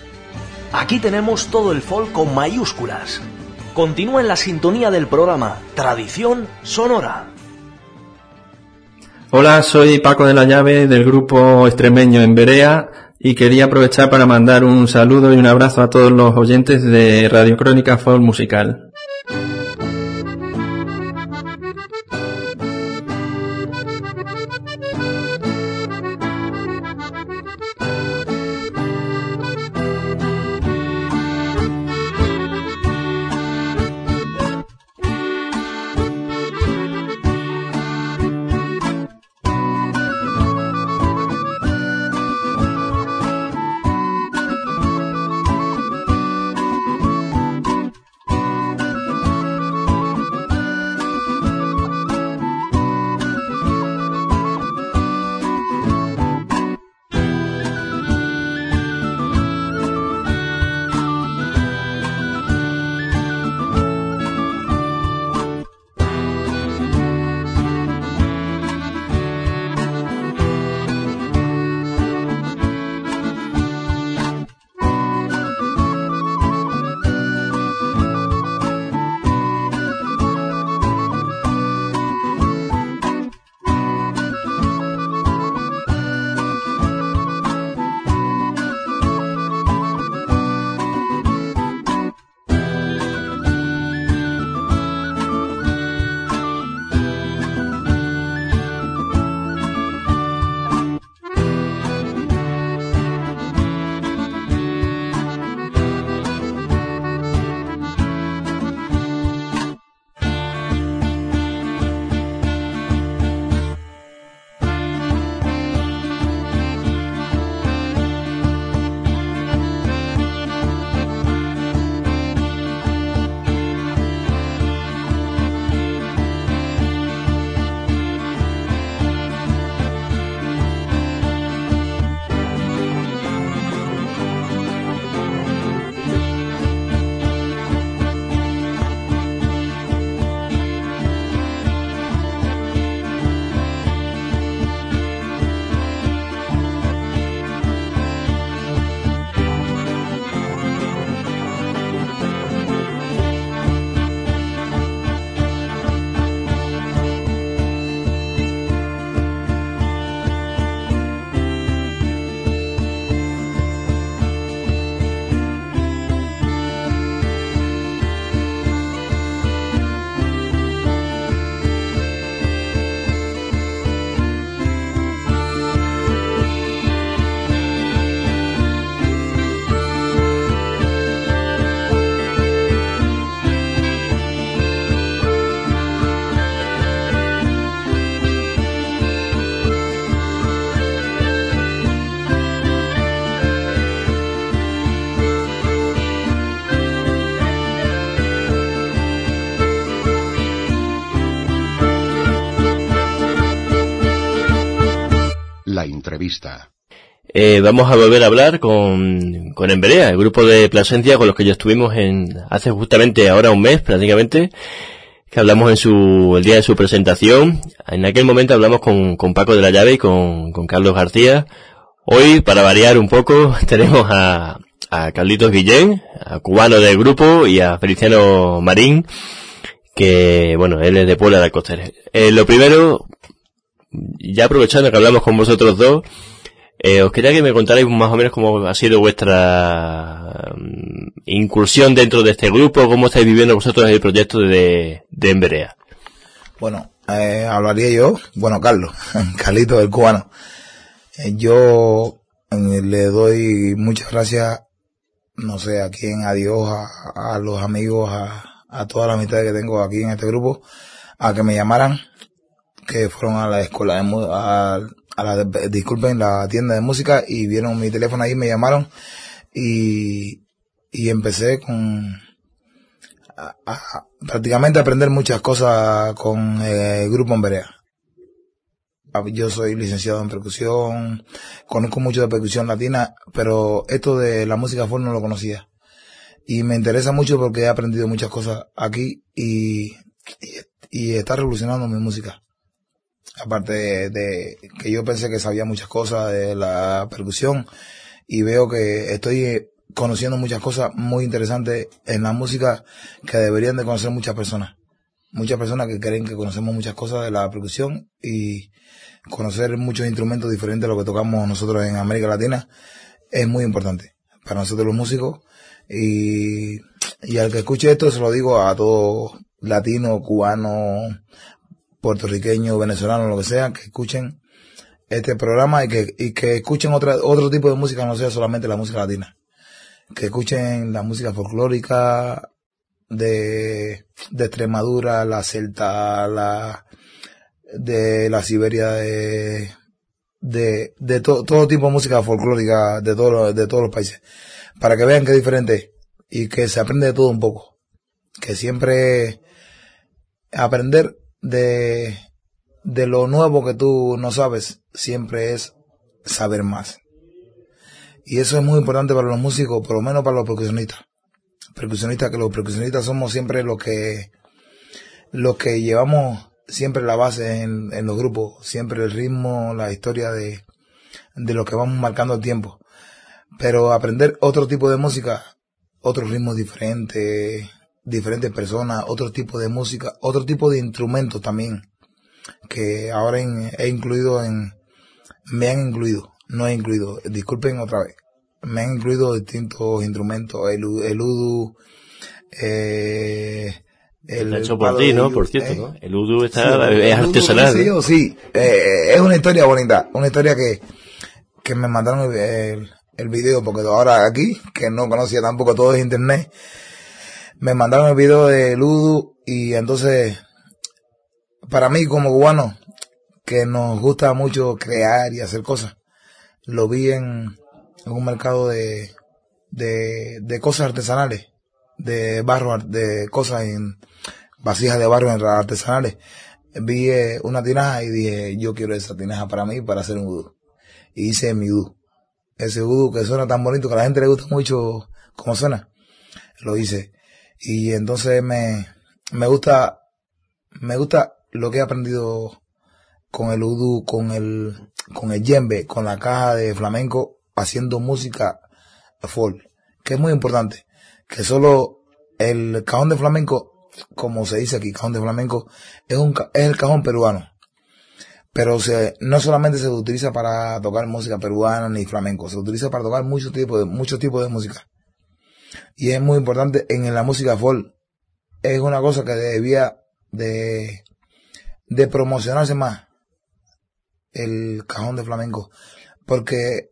Aquí tenemos todo el folk con mayúsculas. Continúa en la sintonía del programa Tradición Sonora. Hola, soy Paco de la Llave del grupo extremeño En Berea y quería aprovechar para mandar un saludo y un abrazo a todos los oyentes de Radio Crónica Folk Musical. entrevista. Eh, vamos a volver a hablar con, con Emberea, el grupo de Plasencia con los que ya estuvimos en, hace justamente ahora un mes prácticamente, que hablamos en su, el día de su presentación. En aquel momento hablamos con, con Paco de la Llave y con, con Carlos García. Hoy, para variar un poco, tenemos a, a Carlitos Guillén, a cubano del grupo, y a Feliciano Marín, que, bueno, él es de Puebla de Alcocer. Eh, lo primero, ya aprovechando que hablamos con vosotros dos, eh, os quería que me contarais más o menos cómo ha sido vuestra um, incursión dentro de este grupo, cómo estáis viviendo vosotros el proyecto de, de Emberea. Bueno, eh, hablaría yo, bueno, Carlos, Carlito, el cubano. Eh, yo eh, le doy muchas gracias, no sé, a quién, a Dios, a, a los amigos, a, a todas las amistades que tengo aquí en este grupo, a que me llamaran, que fueron a la escuela de mu- a, a la, disculpen, la tienda de música, y vieron mi teléfono ahí, me llamaron, y, y empecé con, a, a, prácticamente a aprender muchas cosas con eh, el grupo Emberea. Yo soy licenciado en percusión, conozco mucho de percusión latina, pero esto de la música folk no lo conocía. Y me interesa mucho porque he aprendido muchas cosas aquí y, y, y está revolucionando mi música. Aparte de, de que yo pensé que sabía muchas cosas de la percusión, y veo que estoy conociendo muchas cosas muy interesantes en la música que deberían de conocer muchas personas. Muchas personas que creen que conocemos muchas cosas de la percusión, y conocer muchos instrumentos diferentes a lo que tocamos nosotros en América Latina es muy importante para nosotros los músicos. Y, y al que escuche esto se lo digo a todos, latinos, cubanos, puertorriqueños, venezolanos, lo que sea, que escuchen este programa y que, y que escuchen otra, otro tipo de música, no sea solamente la música latina. Que escuchen la música folclórica de, de Extremadura, la celta, la, de la Siberia, de, de, de to, todo tipo de música folclórica de todos los, de todos los países, para que vean que es diferente y que se aprende de todo un poco, que siempre aprender de, de lo nuevo que tú no sabes siempre es saber más, y eso es muy importante para los músicos, por lo menos para los percusionistas, percusionistas que los percusionistas somos siempre los que los que llevamos siempre la base en, en los grupos, siempre el ritmo, la historia de, de lo que vamos marcando el tiempo. Pero aprender otro tipo de música, otros ritmos diferentes, diferentes personas, otro tipo de música, otro tipo de instrumentos también, que ahora en, he incluido en, me han incluido, no he incluido, disculpen otra vez, me han incluido distintos instrumentos, el, el udu, eh, el hecho por ti, ¿no? Por cierto, eh, ¿no? El udu está, sí, es artesanal. Sí, ¿no? Sí, eh, es una historia bonita, una historia que, que me mandaron el, el, el video, porque ahora aquí, que no conocía tampoco todo de internet, me mandaron el video del udu, y entonces, para mí como cubano, que nos gusta mucho crear y hacer cosas, lo vi en, en un mercado de, de, de cosas artesanales, de barro, de cosas en vasijas de barro artesanales. Vi eh, una tinaja y dije, yo quiero esa tinaja para mí, para hacer un udu. Y hice mi udu. Ese udu que suena tan bonito, que a la gente le gusta mucho como suena, lo hice. Y entonces me, me gusta, me gusta lo que he aprendido con el udu, con el, con el djembe, con la caja de flamenco, haciendo música folk, que es muy importante. Que solo el cajón de flamenco, como se dice aquí, cajón de flamenco, es un es el cajón peruano. Pero se, no solamente se utiliza para tocar música peruana ni flamenco, se utiliza para tocar muchos tipos de, muchos tipos de música. Y es muy importante en la música folk. Es una cosa que debía de, de promocionarse más, el cajón de flamenco, porque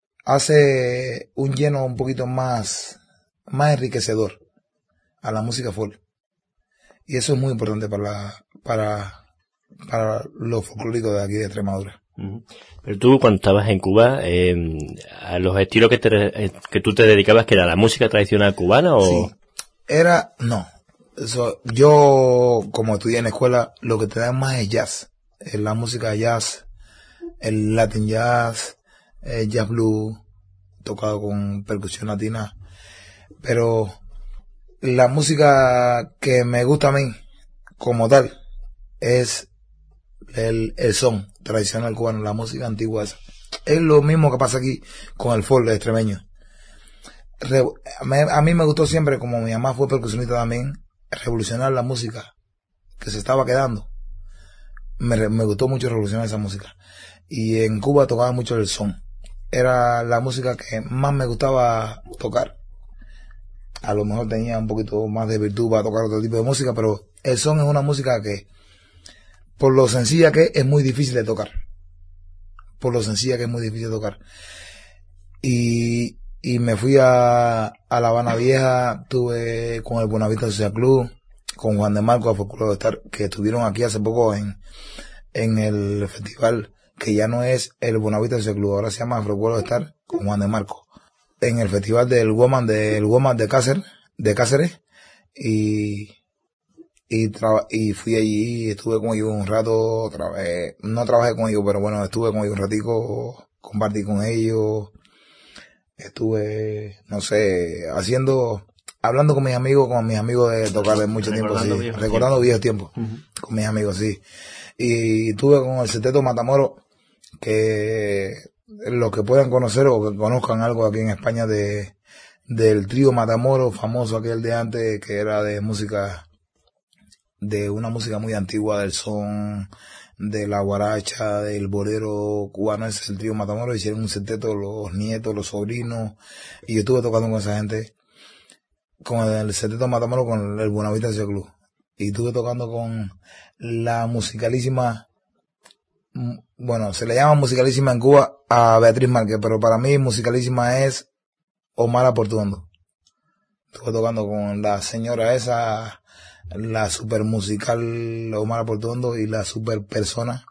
hace un lleno un poquito más, más enriquecedor a la música folk. Y eso es muy importante para la, para, para los folclóricos de aquí de Extremadura. Pero tú, cuando estabas en Cuba, eh, a los estilos que, te, que tú te dedicabas, ¿que era la música tradicional cubana o...? Sí, era, no. Eso, yo, como estudié en la escuela, lo que te da más es jazz. Es la música jazz, el Latin jazz, eh, jazz blues, tocado con percusión latina, pero la música que me gusta a mí como tal es el, el son tradicional cubano, la música antigua esa. Es lo mismo que pasa aquí con el folk extremeño. Re, me, a mí me gustó siempre, como mi mamá fue percusionista también, revolucionar la música que se estaba quedando. Me, me gustó mucho revolucionar esa música. Y en Cuba tocaba mucho el son. Era la música que más me gustaba tocar. A lo mejor tenía un poquito más de virtud para tocar otro tipo de música, pero el son es una música que, por lo sencilla que es, es muy difícil de tocar. Por lo sencilla que es muy difícil de tocar. Y, y me fui a, a La Habana Vieja, estuve con el Buenavista Social Club, con Juan de Marco, a Folclore de Estar, que estuvieron aquí hace poco en, en el festival, que ya no es el Buenavista Social Club, ahora se llama Folclore de Estar, con Juan de Marco, en el festival del Woman, del Woman de Cáceres, de Cáceres, y, y, traba, y fui allí, estuve con ellos un rato, trabajé, no trabajé con ellos, pero bueno, estuve con ellos un ratico, compartí con ellos, estuve, no sé, haciendo, hablando con mis amigos, con mis amigos de tocar de mucho tiempo, sí, viejos recordando tiempos. viejos tiempos, uh-huh. Con mis amigos, sí. Y estuve con el Seteto Matamoros, que los que puedan conocer o que conozcan algo aquí en España de del trío Matamoros, famoso aquel de antes, que era de música, de una música muy antigua, del son, de la guaracha, del bolero cubano, ese es el trío Matamoros. Hicieron un seteto, los nietos, los sobrinos, y yo estuve tocando con esa gente, con el seteto Matamoros, con el Buenavista Social Club, y estuve tocando con la musicalísima, bueno, se le llama musicalísima en Cuba a Beatriz Márquez, pero para mí musicalísima es Omar Portuondo. Estuve tocando con la señora esa, la super musical Omar Portuondo, y la super persona,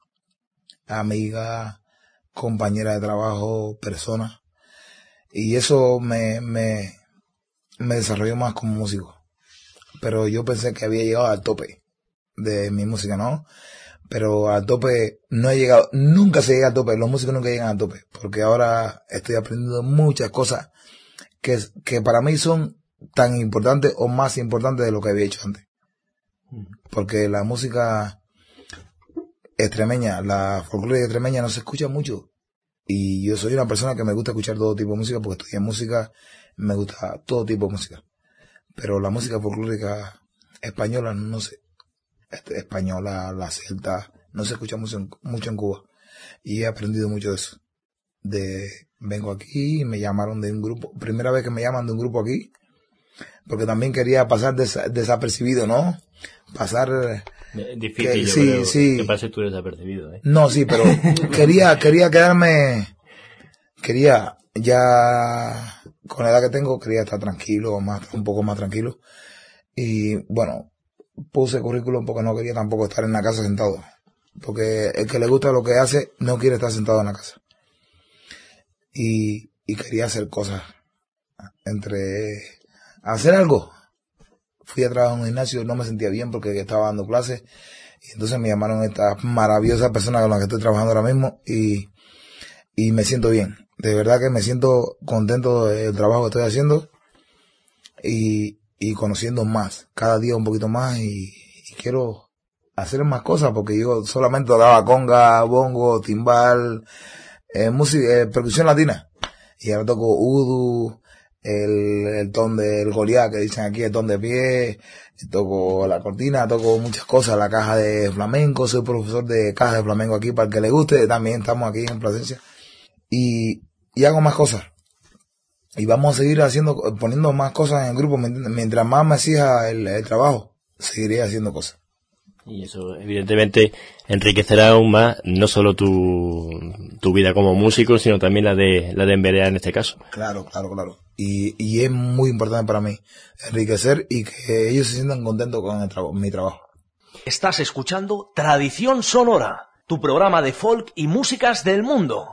amiga, compañera de trabajo, persona. Y eso me, me, me desarrolló más como músico. Pero yo pensé que había llegado al tope de mi música, ¿no? Pero al tope no he llegado, nunca se llega al tope, los músicos nunca llegan al tope, porque ahora estoy aprendiendo muchas cosas que, que para mí son tan importantes o más importantes de lo que había hecho antes. Porque la música extremeña, la folclore extremeña no se escucha mucho. Y yo soy una persona que me gusta escuchar todo tipo de música, porque estudié música, me gusta todo tipo de música. Pero la música folclórica española, no sé, española, la celta, no se escucha mucho en, mucho en Cuba. Y he aprendido mucho de eso. De, vengo aquí, me llamaron de un grupo, primera vez que me llaman de un grupo aquí, porque también quería pasar des, desapercibido, ¿no? Pasar... Difícil, que, yo sí, creo, sí. que pase tú desapercibido, ¿eh? No, sí, pero quería, quería quedarme, quería ya, con la edad que tengo, quería estar tranquilo, más, un poco más tranquilo. Y bueno, puse currículum porque no quería tampoco estar en la casa sentado. Porque el que le gusta lo que hace no quiere estar sentado en la casa. Y, y quería hacer cosas. Entre hacer algo. Fui a trabajar en un gimnasio, no me sentía bien porque estaba dando clases. Y entonces me llamaron estas maravillosas personas con las que estoy trabajando ahora mismo. Y, y me siento bien. De verdad que me siento contento del trabajo que estoy haciendo. Y, y conociendo más. Cada día un poquito más. Y, y quiero hacer más cosas, porque yo solamente daba conga, bongo, timbal, eh, música, eh, percusión latina. Y ahora toco udu, el, el ton del Goliat, que dicen aquí, el ton de pie, toco la cortina, toco muchas cosas, la caja de flamenco, soy profesor de caja de flamenco aquí, para el que le guste, también estamos aquí en Plasencia. Y, y hago más cosas. Y vamos a seguir haciendo, poniendo más cosas en el grupo, mientras más me exija el, el trabajo, seguiré haciendo cosas. Y eso, evidentemente, enriquecerá aún más, no solo tu, tu vida como músico, sino también la de, la de Emberea en este caso. Claro, claro, claro. Y, y es muy importante para mí enriquecer y que ellos se sientan contentos con el tra- mi trabajo. Estás escuchando Tradición Sonora, tu programa de folk y músicas del mundo.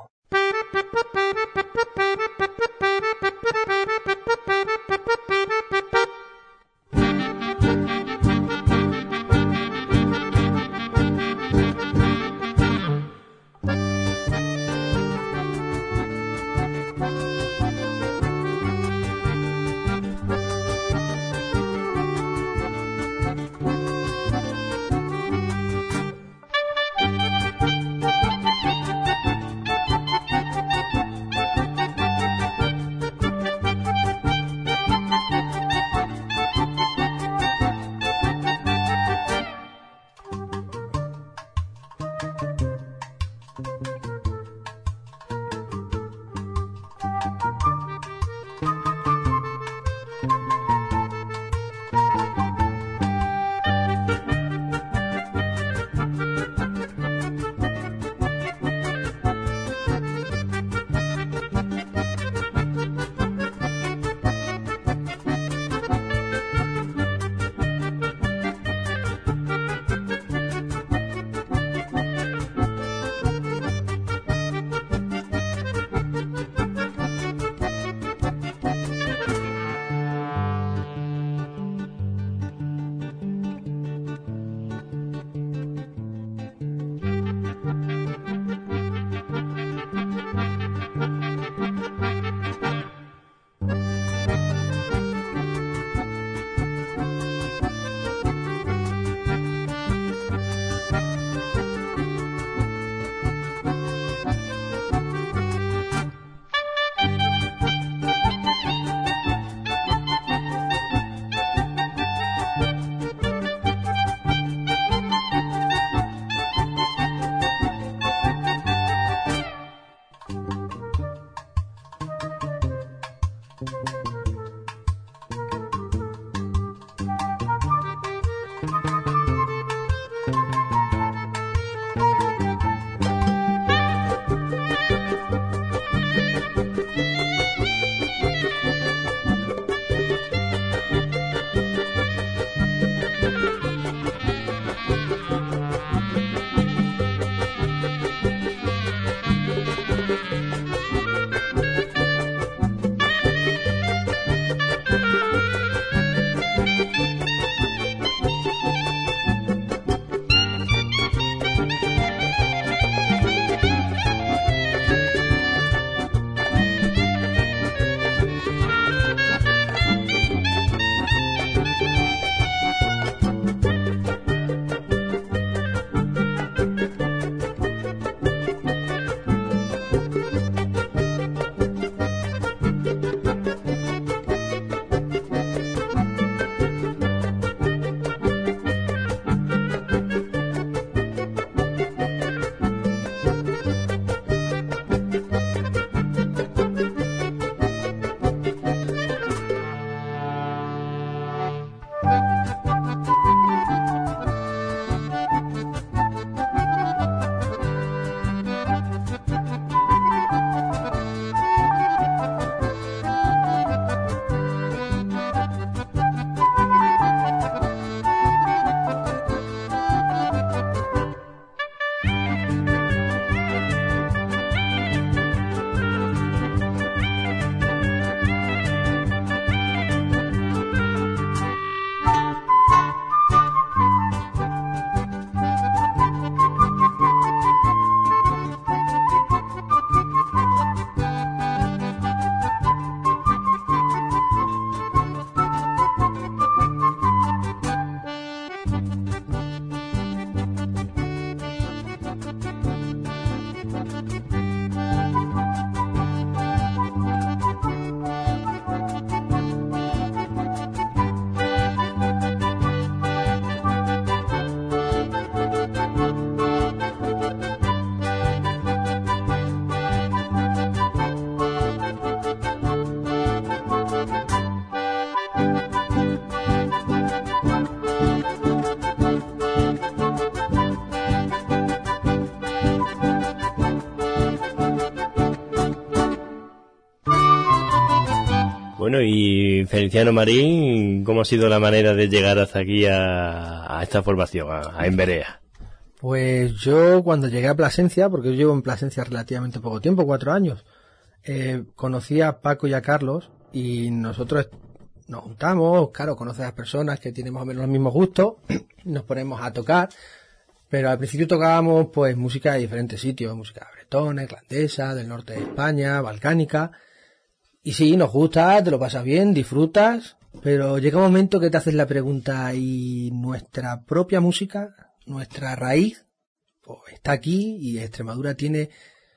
Bueno, y Feliciano Marín, ¿cómo ha sido la manera de llegar hasta aquí a, a esta formación, a, a Emberea? Pues yo cuando llegué a Plasencia, porque yo llevo en Plasencia relativamente poco tiempo, cuatro años, eh, conocí a Paco y a Carlos y nosotros nos juntamos, claro, conoces a las personas que tienen más o menos los mismos gustos, nos ponemos a tocar, pero al principio tocábamos pues música de diferentes sitios, música bretona, irlandesa, del norte de España, balcánica, y sí, nos gusta, te lo pasas bien, disfrutas, pero llega un momento que te haces la pregunta, ¿y nuestra propia música, nuestra raíz, pues está aquí y Extremadura tiene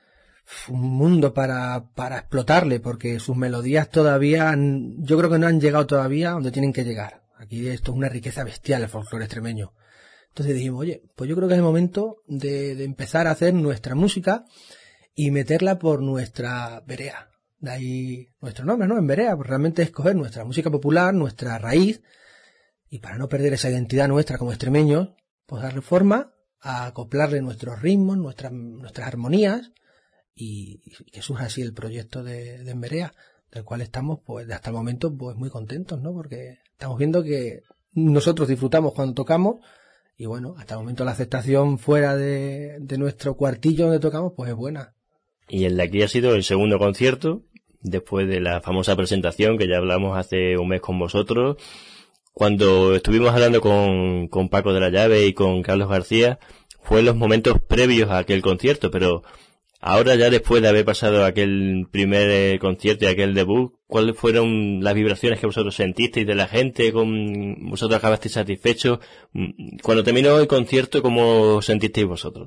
un mundo para, para explotarle, porque sus melodías todavía, yo creo que no han llegado todavía donde tienen que llegar. Aquí esto es una riqueza bestial, el folclore extremeño. Entonces dijimos, oye, pues yo creo que es el momento de, de empezar a hacer nuestra música y meterla por nuestra vereda. De ahí nuestro nombre, ¿no? Emberea, pues realmente escoger nuestra música popular, nuestra raíz, y para no perder esa identidad nuestra como extremeños, pues darle forma a acoplarle nuestros ritmos, nuestras, nuestras armonías, y, y que surja así el proyecto de, de Emberea, del cual estamos, pues, hasta el momento, pues muy contentos, ¿no? Porque estamos viendo que nosotros disfrutamos cuando tocamos, y bueno, hasta el momento la aceptación fuera de, de nuestro cuartillo donde tocamos, pues es buena. Y el de aquí ha sido el segundo concierto, después de la famosa presentación que ya hablamos hace un mes con vosotros. Cuando estuvimos hablando con, con Paco de la Llave y con Carlos García, fue en los momentos previos a aquel concierto, pero ahora ya después de haber pasado aquel primer concierto y aquel debut, ¿cuáles fueron las vibraciones que vosotros sentisteis de la gente? ¿Con vosotros acabasteis satisfechos? Cuando terminó el concierto, ¿cómo os sentisteis vosotros?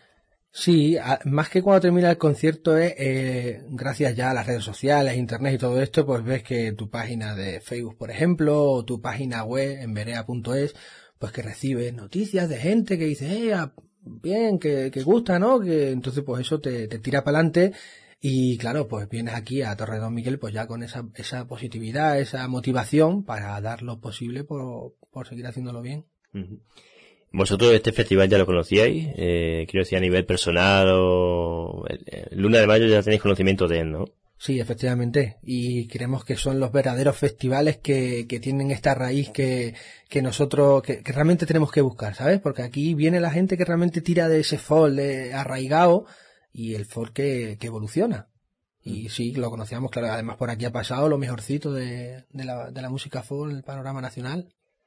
Sí, a, más que cuando termina el concierto es, eh, gracias ya a las redes sociales, internet y todo esto, pues ves que tu página de Facebook, por ejemplo, o tu página web, emberea punto es, pues que recibe noticias de gente que dice, eh, bien, que, que gusta, ¿no? Que entonces pues eso te, te tira para adelante y claro, pues vienes aquí a Torre Don Miguel pues ya con esa, esa positividad, esa motivación para dar lo posible por, por seguir haciéndolo bien. Uh-huh. ¿Vosotros este festival ya lo conocíais? Eh, quiero decir, a nivel personal o... El, el Luna de Mayo ya tenéis conocimiento de él, ¿no? Sí, efectivamente. Y creemos que son los verdaderos festivales que, que tienen esta raíz que, que nosotros, que, que realmente tenemos que buscar, ¿sabes? Porque aquí viene la gente que realmente tira de ese folk de arraigado y el folk que, que evoluciona. Y sí, lo conocíamos, claro. Además por aquí ha pasado lo mejorcito de, de la, de la música folk en el panorama nacional.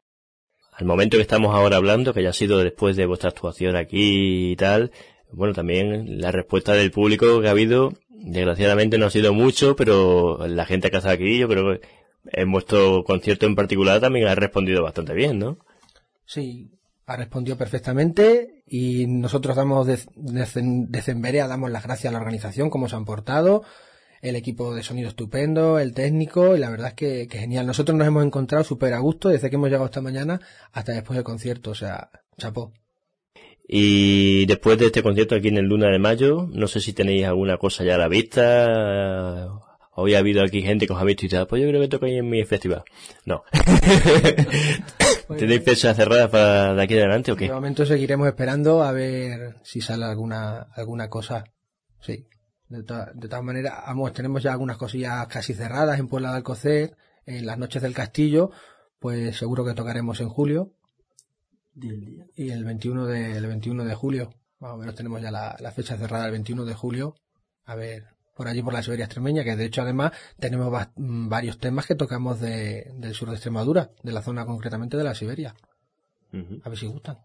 Al momento que estamos ahora hablando, que ya ha sido después de vuestra actuación aquí y tal, bueno, también la respuesta del público que ha habido, desgraciadamente no ha sido mucho, pero la gente que está aquí, yo creo que en vuestro concierto en particular también ha respondido bastante bien, ¿no? Sí, ha respondido perfectamente y nosotros damos desde de, de Emberea damos las gracias a la organización, cómo se han portado, el equipo de sonido estupendo, el técnico, y la verdad es que, que genial. Nosotros nos hemos encontrado súper a gusto desde que hemos llegado esta mañana hasta después del concierto, o sea, chapó. Y después de este concierto aquí en el Luna de Mayo, no sé si tenéis alguna cosa ya a la vista. Hoy ha habido aquí gente que os ha visto y dice, pues yo creo que tocáis en mi festival. No. ¿Tenéis fechas cerradas para de aquí adelante o qué? De momento seguiremos esperando a ver si sale alguna alguna cosa. Sí. De, to- de todas maneras, vamos, tenemos ya algunas cosillas casi cerradas en Puebla de Alcocer, en las noches del Castillo, pues seguro que tocaremos en julio. Y el veintiuno de, el veintiuno de julio, más o menos tenemos ya la, la fecha cerrada el veintiuno de julio, a ver, por allí por la Siberia extremeña, que de hecho además tenemos va- varios temas que tocamos de, del sur de Extremadura, de la zona concretamente de la Siberia. Uh-huh. A ver si gustan.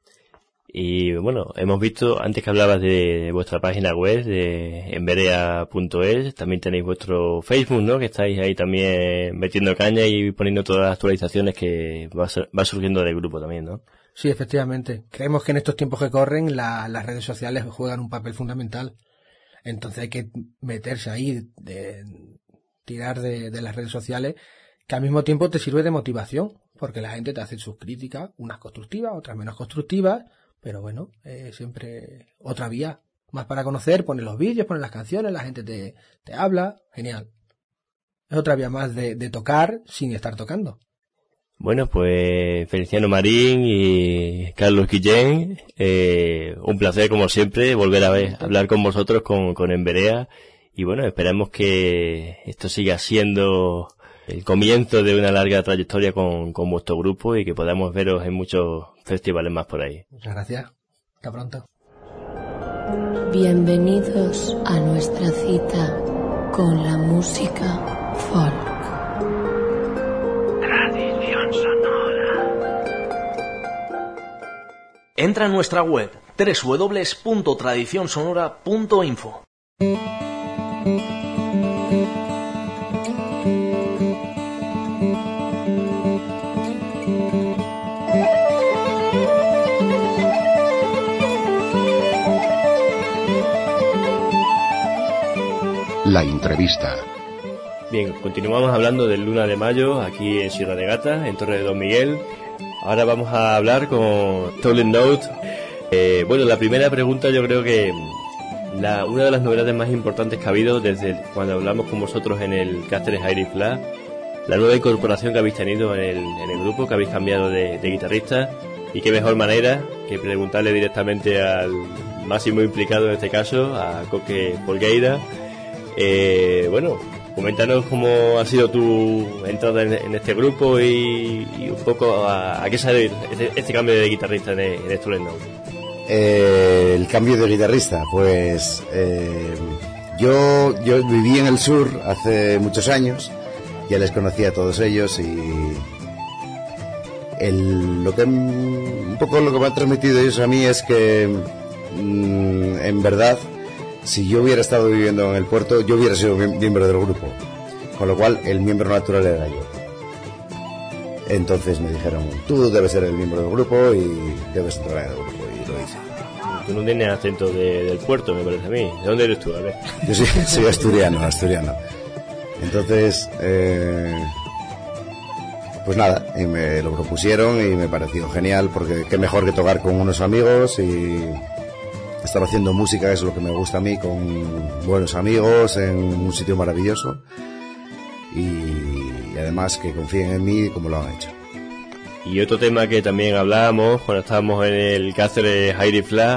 Y bueno, hemos visto, antes que hablabas de vuestra página web, de emberea punto es, también tenéis vuestro Facebook, ¿no? Que estáis ahí también metiendo caña y poniendo todas las actualizaciones que va, va surgiendo del grupo también, ¿no? Sí, efectivamente. Creemos que en estos tiempos que corren la, las redes sociales juegan un papel fundamental. Entonces hay que meterse ahí, de, tirar de, de las redes sociales, que al mismo tiempo te sirve de motivación, porque la gente te hace sus críticas, unas constructivas, otras menos constructivas, pero bueno, eh, siempre otra vía más para conocer, poner los vídeos, poner las canciones, la gente te, te habla, genial. Es otra vía más de, de tocar sin estar tocando. Bueno, pues Feliciano Marín y Carlos Guillén, eh, un placer como siempre volver a ver, hablar con vosotros, con, con Emberea, y bueno, esperamos que esto siga siendo el comienzo de una larga trayectoria con, con vuestro grupo y que podamos veros en muchos festivales más por ahí. Muchas gracias. Hasta pronto. Bienvenidos a nuestra cita con la música folk. Tradición sonora. Entra en nuestra web doble u doble u doble u punto tradición sonora punto info. La entrevista. Bien, continuamos hablando del Luna de Mayo aquí en Sierra de Gata, en Torre de Don Miguel. Ahora vamos a hablar con Stolen Note. Eh, bueno, la primera pregunta, yo creo que la, una de las novedades más importantes que ha habido desde cuando hablamos con vosotros en el Cáceres Aire Flash, la nueva incorporación que habéis tenido en el, en el grupo, que habéis cambiado de, de guitarrista, y qué mejor manera que preguntarle directamente al máximo implicado en este caso, a Coque Folgueira. Eh, bueno, coméntanos cómo ha sido tu entrada en, en este grupo y, y un poco a, a qué sale este, este cambio de guitarrista en, en Stolen Note. Eh, el cambio de guitarrista, pues eh, yo, yo viví en el sur hace muchos años, ya les conocía a todos ellos y el, lo que un poco lo que me han transmitido ellos a mí es que mmm, en verdad, si yo hubiera estado viviendo en el puerto, yo hubiera sido miembro del grupo, con lo cual el miembro natural era yo. Entonces me dijeron, tú debes ser el miembro del grupo y debes entrar en el grupo, y lo hice. Tú no tienes acento de, del puerto, me parece a mí. ¿De dónde eres tú? A ver. Yo soy, soy asturiano, asturiano. Entonces, eh, pues nada, y me lo propusieron y me pareció genial, porque qué mejor que tocar con unos amigos y estar haciendo música, es lo que me gusta a mí, con buenos amigos, en un sitio maravilloso, y además que confíen en mí como lo han hecho. Y otro tema que también hablábamos cuando estábamos en el Cáceres Aire Flash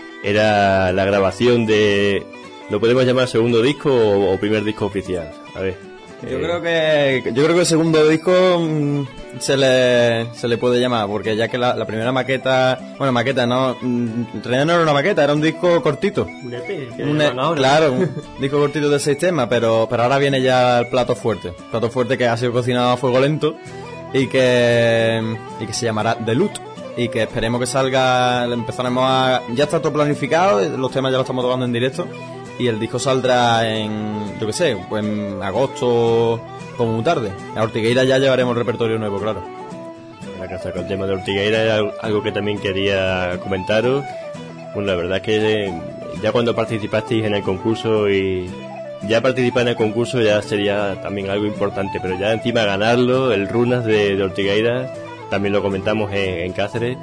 era la grabación de, ¿lo podemos llamar segundo disco o, o primer disco oficial? A ver. Yo eh... creo que yo creo que el segundo disco mmm, se le se le puede llamar, porque ya que la, la primera maqueta, bueno, maqueta no, en realidad no era una maqueta, era un disco cortito. Un E P, que un e, claro, un disco cortito de seis temas, pero pero ahora viene ya el plato fuerte, el plato fuerte que ha sido cocinado a fuego lento y que y que se llamará The Loot, y que esperemos que salga, empezaremos a, ya está todo planificado, los temas ya los estamos tocando en directo. Y el disco saldrá en, yo qué sé, pues en agosto, como muy tarde. A Ortigueira ya llevaremos repertorio nuevo, claro. La casa con el tema de Ortigueira era algo que también quería comentaros. Bueno, la verdad es que ya cuando participasteis en el concurso y ya participar en el concurso ya sería también algo importante, pero ya encima ganarlo, el Runas de, de Ortigueira, también lo comentamos en, en Cáceres.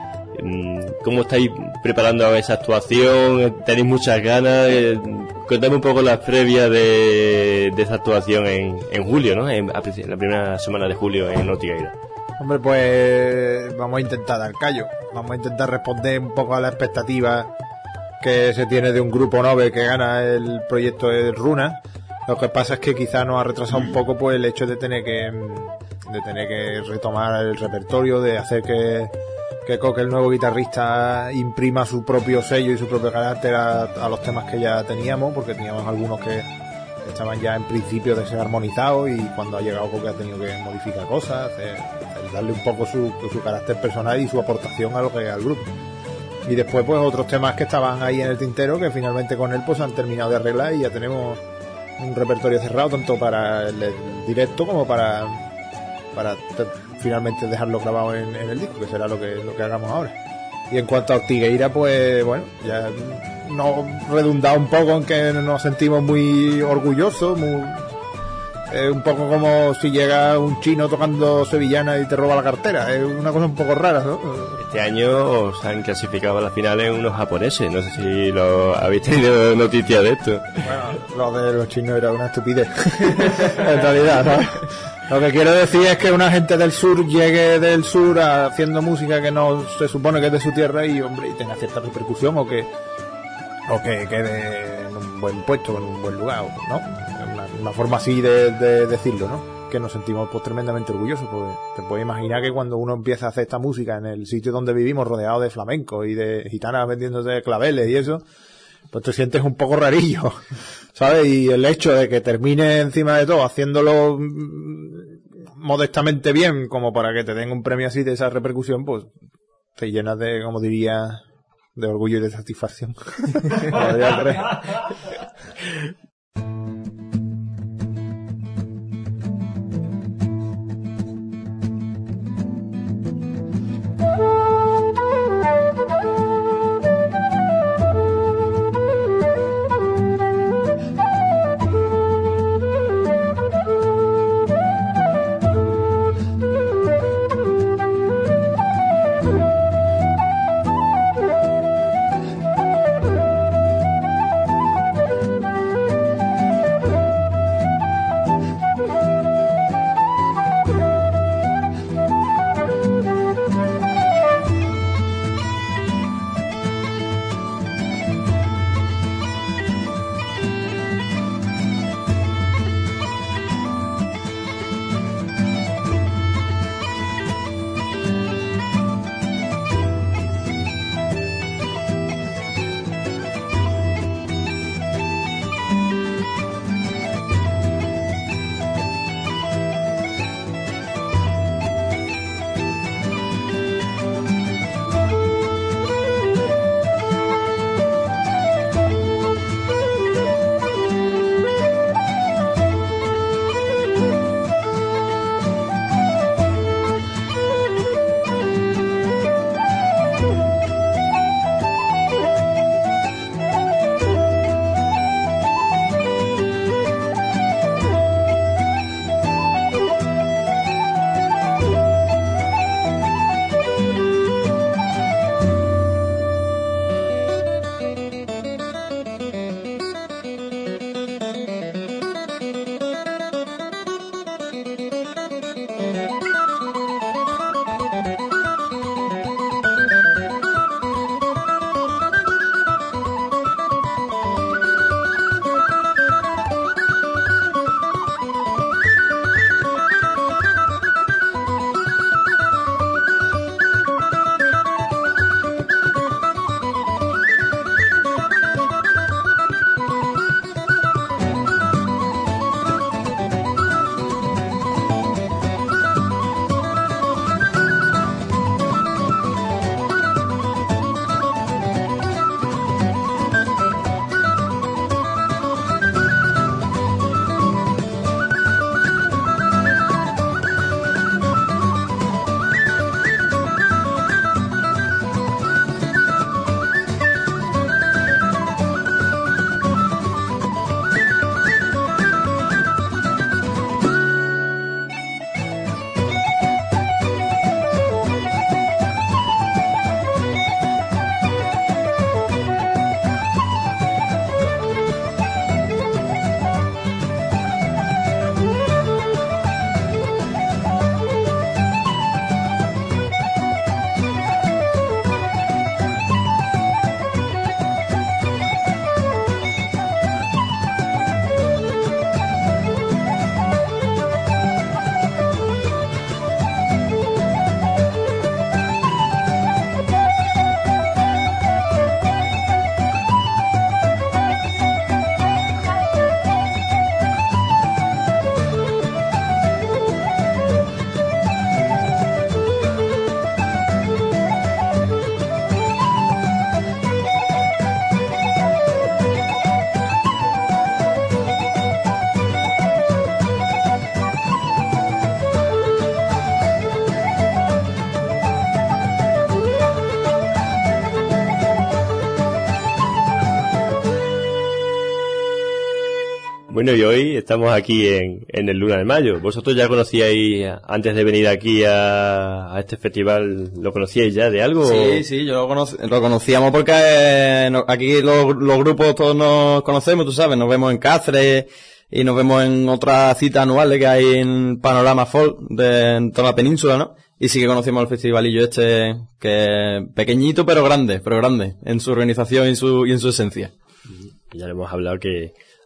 ¿Cómo estáis preparando esa actuación? ¿Tenéis muchas ganas? Contame un poco las previas de, de esa actuación en, en julio, ¿no? En, en la primera semana de julio en Ortigueira. Hombre, pues vamos a intentar dar callo. Vamos a intentar responder un poco a la expectativa que se tiene de un grupo novel que gana el proyecto de Runa. Lo que pasa es que quizá nos ha retrasado un poco pues el hecho de tener que de tener que retomar el repertorio, de hacer que que Coque, el nuevo guitarrista, imprima su propio sello y su propio carácter a, a los temas que ya teníamos, porque teníamos algunos que estaban ya en principio de ser armonizados, y cuando ha llegado Coque ha tenido que modificar cosas, hacer, hacer, darle un poco su, su carácter personal y su aportación a lo que al grupo. Y después pues otros temas que estaban ahí en el tintero, que finalmente con él pues han terminado de arreglar, y ya tenemos un repertorio cerrado tanto para el, el directo como para para te, finalmente dejarlo grabado en, en el disco, que será lo que lo que hagamos ahora. Y en cuanto a Ortigueira, pues bueno, ya nos redundado un poco en que nos sentimos muy orgullosos, muy eh, un poco como si llega un chino tocando sevillana y te roba la cartera, es una cosa un poco rara, ¿no? Este año os han clasificado a la final en unos japoneses, no sé si lo habéis tenido noticia de esto. Bueno, lo de los chinos era una estupidez en realidad, ¿no? Lo que quiero decir es que una gente del sur llegue del sur haciendo música que no se supone que es de su tierra y, hombre, y tenga cierta repercusión, o que o que quede en un buen puesto, en un buen lugar, ¿no? Una, una forma así de, de decirlo, ¿no? que nos sentimos pues tremendamente orgullosos, porque te puedes imaginar que cuando uno empieza a hacer esta música en el sitio donde vivimos, rodeado de flamenco y de gitanas vendiéndose claveles y eso, pues te sientes un poco rarillo, ¿sabes? Y el hecho de que termine encima de todo haciéndolo modestamente bien, como para que te den un premio así de esa repercusión, pues te llenas de, como diría, de orgullo y de satisfacción. Como diría el rey. Bueno, y hoy estamos aquí en, en el Luna de Mayo. ¿Vosotros ya conocíais, antes de venir aquí a, a este festival, lo conocíais ya de algo? Sí, sí, yo lo, conoc lo conocíamos porque eh, no, aquí los, los grupos todos nos conocemos, tú sabes, nos vemos en Cáceres y nos vemos en otras citas anuales que hay en Panorama Folk de en toda la península, ¿no? Y sí que conocimos el festivalillo este, que es pequeñito pero grande, pero grande, en su organización y, su, y en su esencia. Ya le hemos hablado que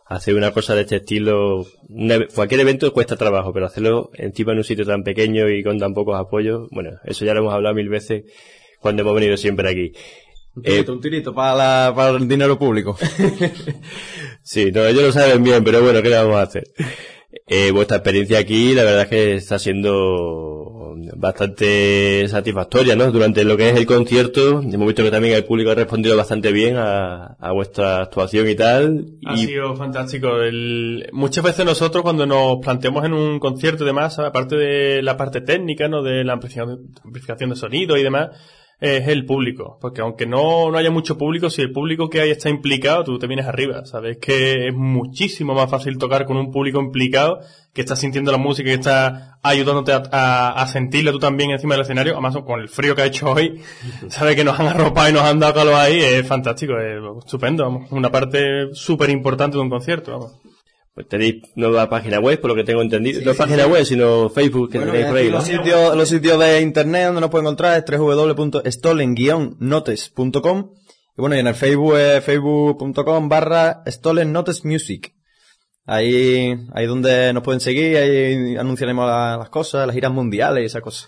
hacer una cosa de este estilo, una, cualquier evento cuesta trabajo, pero hacerlo encima en un sitio tan pequeño y con tan pocos apoyos, bueno, eso ya lo hemos hablado mil veces cuando hemos venido siempre aquí. Un tirito, eh, un tirito para, la, para el dinero público. Sí, no, ellos lo saben bien, pero bueno, ¿qué le vamos a hacer? Eh, vuestra experiencia aquí, la verdad es que está siendo bastante satisfactoria, ¿no? Durante lo que es el concierto, hemos visto que también el público ha respondido bastante bien a, a vuestra actuación y tal. Ha y... sido fantástico. El... Muchas veces nosotros cuando nos planteamos en un concierto y demás, aparte de la parte técnica, ¿no? De la amplificación, amplificación de sonido y demás, es el público, porque aunque no, no haya mucho público, si el público que hay está implicado, tú te vienes arriba, sabes que es muchísimo más fácil tocar con un público implicado, que está sintiendo la música, que está ayudándote a, a, a sentirla tú también encima del escenario, además con el frío que ha hecho hoy, sabes que nos han arropado y nos han dado calor ahí, es fantástico, es estupendo, vamos, una parte súper importante de un concierto, vamos. Pues tenéis nueva página web, por lo que tengo entendido. Sí, no sí, página sí. web, sino Facebook, que bueno, tenéis por ahí, ¿no? Los sitios, los sitios de internet donde nos pueden encontrar es doble u doble u doble u punto stolen guion notes punto com. Y bueno, y en el Facebook es facebook punto com barra stolen notes music. Ahí, ahí donde nos pueden seguir, ahí anunciaremos la, las cosas, las giras mundiales y esas cosas.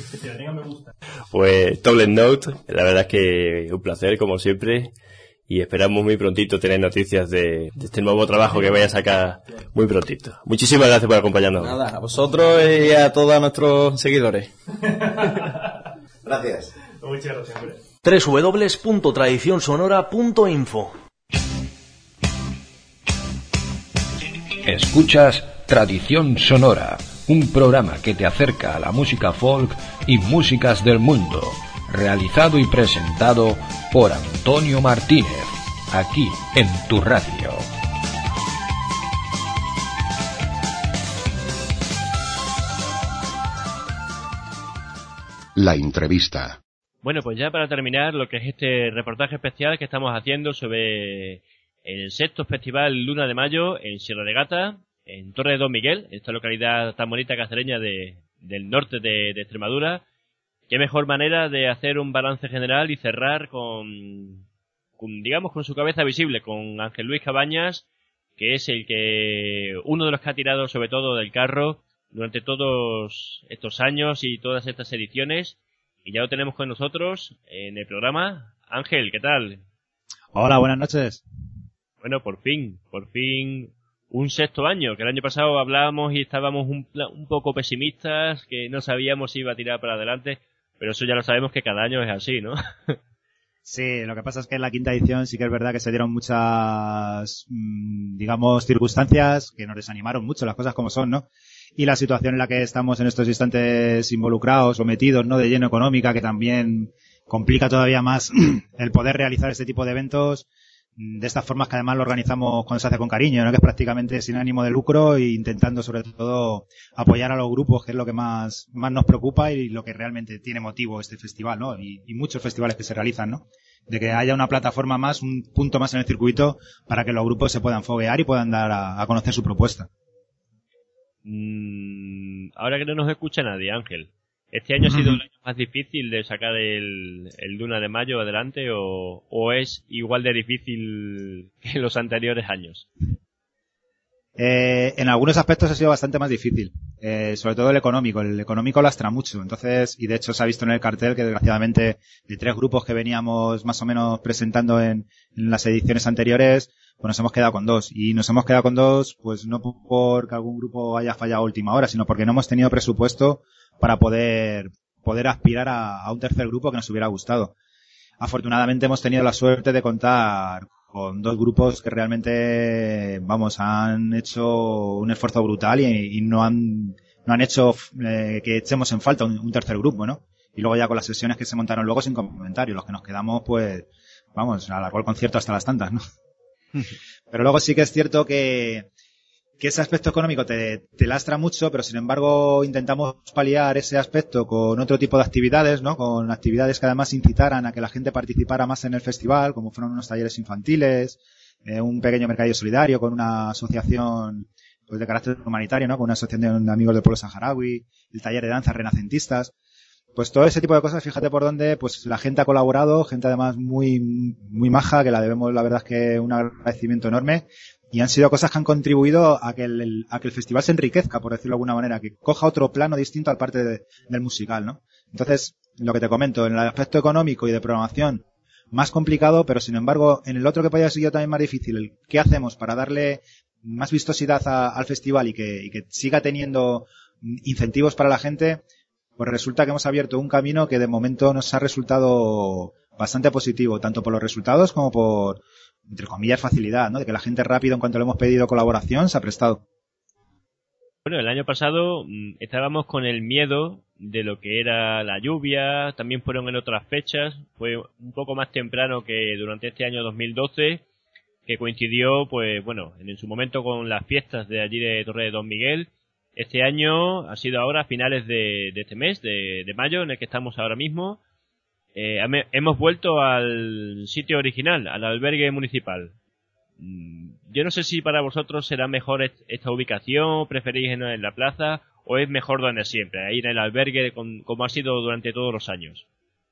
Pues Stolen Note, la verdad es que un placer, como siempre. Y esperamos muy prontito tener noticias de, de este nuevo trabajo que vaya a sacar muy prontito. Muchísimas gracias por acompañarnos. Nada, a vosotros y a todos nuestros seguidores. Gracias. Muchas gracias, hombre. doble u doble u doble u punto tradición sonora punto info. Escuchas Tradición Sonora, un programa que te acerca a la música folk y músicas del mundo. Realizado y presentado por Antonio Martínez, aquí en tu radio. La entrevista. Bueno, pues ya para terminar lo que es este reportaje especial que estamos haciendo sobre el sexto Festival Luna de Mayo en Sierra de Gata, en Torre de Don Miguel, esta localidad tan bonita cacereña de, del norte de, de Extremadura. Qué mejor manera de hacer un balance general y cerrar con, con, digamos, con su cabeza visible, con Ángel Luis Cabañas, que es el que, uno de los que ha tirado sobre todo del carro durante todos estos años y todas estas ediciones, y ya lo tenemos con nosotros en el programa. Ángel, ¿qué tal? Hola, buenas noches. Bueno, por fin, por fin, un sexto año, que el año pasado hablábamos y estábamos un, un poco pesimistas, que no sabíamos si iba a tirar para adelante. Pero eso ya lo sabemos que cada año es así, ¿no? Sí, lo que pasa es que en la quinta edición sí que es verdad que se dieron muchas, digamos, circunstancias que nos desanimaron mucho, las cosas como son, ¿no? Y la situación en la que estamos en estos instantes involucrados o metidos, ¿no? De lleno económica, que también complica todavía más el poder realizar este tipo de eventos de estas formas que además lo organizamos cuando se hace con cariño, ¿no? Que es prácticamente sin ánimo de lucro e intentando sobre todo apoyar a los grupos, que es lo que más, más nos preocupa y lo que realmente tiene motivo este festival, ¿no? Y, y muchos festivales que se realizan, ¿no? De que haya una plataforma más, un punto más en el circuito para que los grupos se puedan foguear y puedan dar a, a conocer su propuesta. Mm, ahora que no nos escucha nadie, Ángel, ¿este año ha sido el año más difícil de sacar el, el Luna de Mayo adelante o, o es igual de difícil que los anteriores años? Eh, en algunos aspectos ha sido bastante más difícil, eh, sobre todo el económico. El económico lastra mucho, entonces, y de hecho se ha visto en el cartel que desgraciadamente de tres grupos que veníamos más o menos presentando en, en las ediciones anteriores, pues nos hemos quedado con dos. Y nos hemos quedado con dos, pues no porque algún grupo haya fallado a última hora, sino porque no hemos tenido presupuesto para poder poder aspirar a, a un tercer grupo que nos hubiera gustado. Afortunadamente hemos tenido la suerte de contar con dos grupos que realmente, vamos, han hecho un esfuerzo brutal y, y no han no han hecho eh, que echemos en falta un, un tercer grupo, ¿no? Y luego ya con las sesiones que se montaron luego sin comentarios, los que nos quedamos, pues, vamos, a la cual concierto hasta las tantas, ¿no? Pero luego sí que es cierto que que ese aspecto económico te, te lastra mucho, pero sin embargo intentamos paliar ese aspecto con otro tipo de actividades, ¿no? Con actividades que además incitaran a que la gente participara más en el festival, como fueron unos talleres infantiles, eh, un pequeño mercadillo solidario con una asociación pues de carácter humanitario, ¿no? Con una asociación de amigos del pueblo saharaui, el taller de danzas renacentistas. Pues todo ese tipo de cosas, fíjate por dónde, pues la gente ha colaborado, gente además muy, muy maja, que la debemos, la verdad es que un agradecimiento enorme. y han sido cosas que han contribuido a que el, a que el festival se enriquezca, por decirlo de alguna manera, que coja otro plano distinto al parte de, del musical, ¿no? Entonces, lo que te comento, en el aspecto económico y de programación, más complicado, pero sin embargo, en el otro que podría ser también más difícil, el qué hacemos para darle más vistosidad a, al festival y que, y que siga teniendo incentivos para la gente, pues resulta que hemos abierto un camino que de momento nos ha resultado bastante positivo, tanto por los resultados como por, entre comillas, facilidad, ¿no? De que la gente rápido, en cuanto le hemos pedido colaboración, se ha prestado. Bueno, el año pasado mmm, estábamos con el miedo de lo que era la lluvia, también fueron en otras fechas, fue un poco más temprano que durante este año dos mil doce, que coincidió, pues bueno, en su momento con las fiestas de allí de Torre de Don Miguel. Este año ha sido ahora a finales de, de este mes, de, de mayo, en el que estamos ahora mismo. Eh, hemos vuelto al sitio original, al albergue municipal. Yo no sé si para vosotros será mejor esta ubicación, preferís en, en la plaza, o es mejor donde siempre, ir en el albergue con, como ha sido durante todos los años.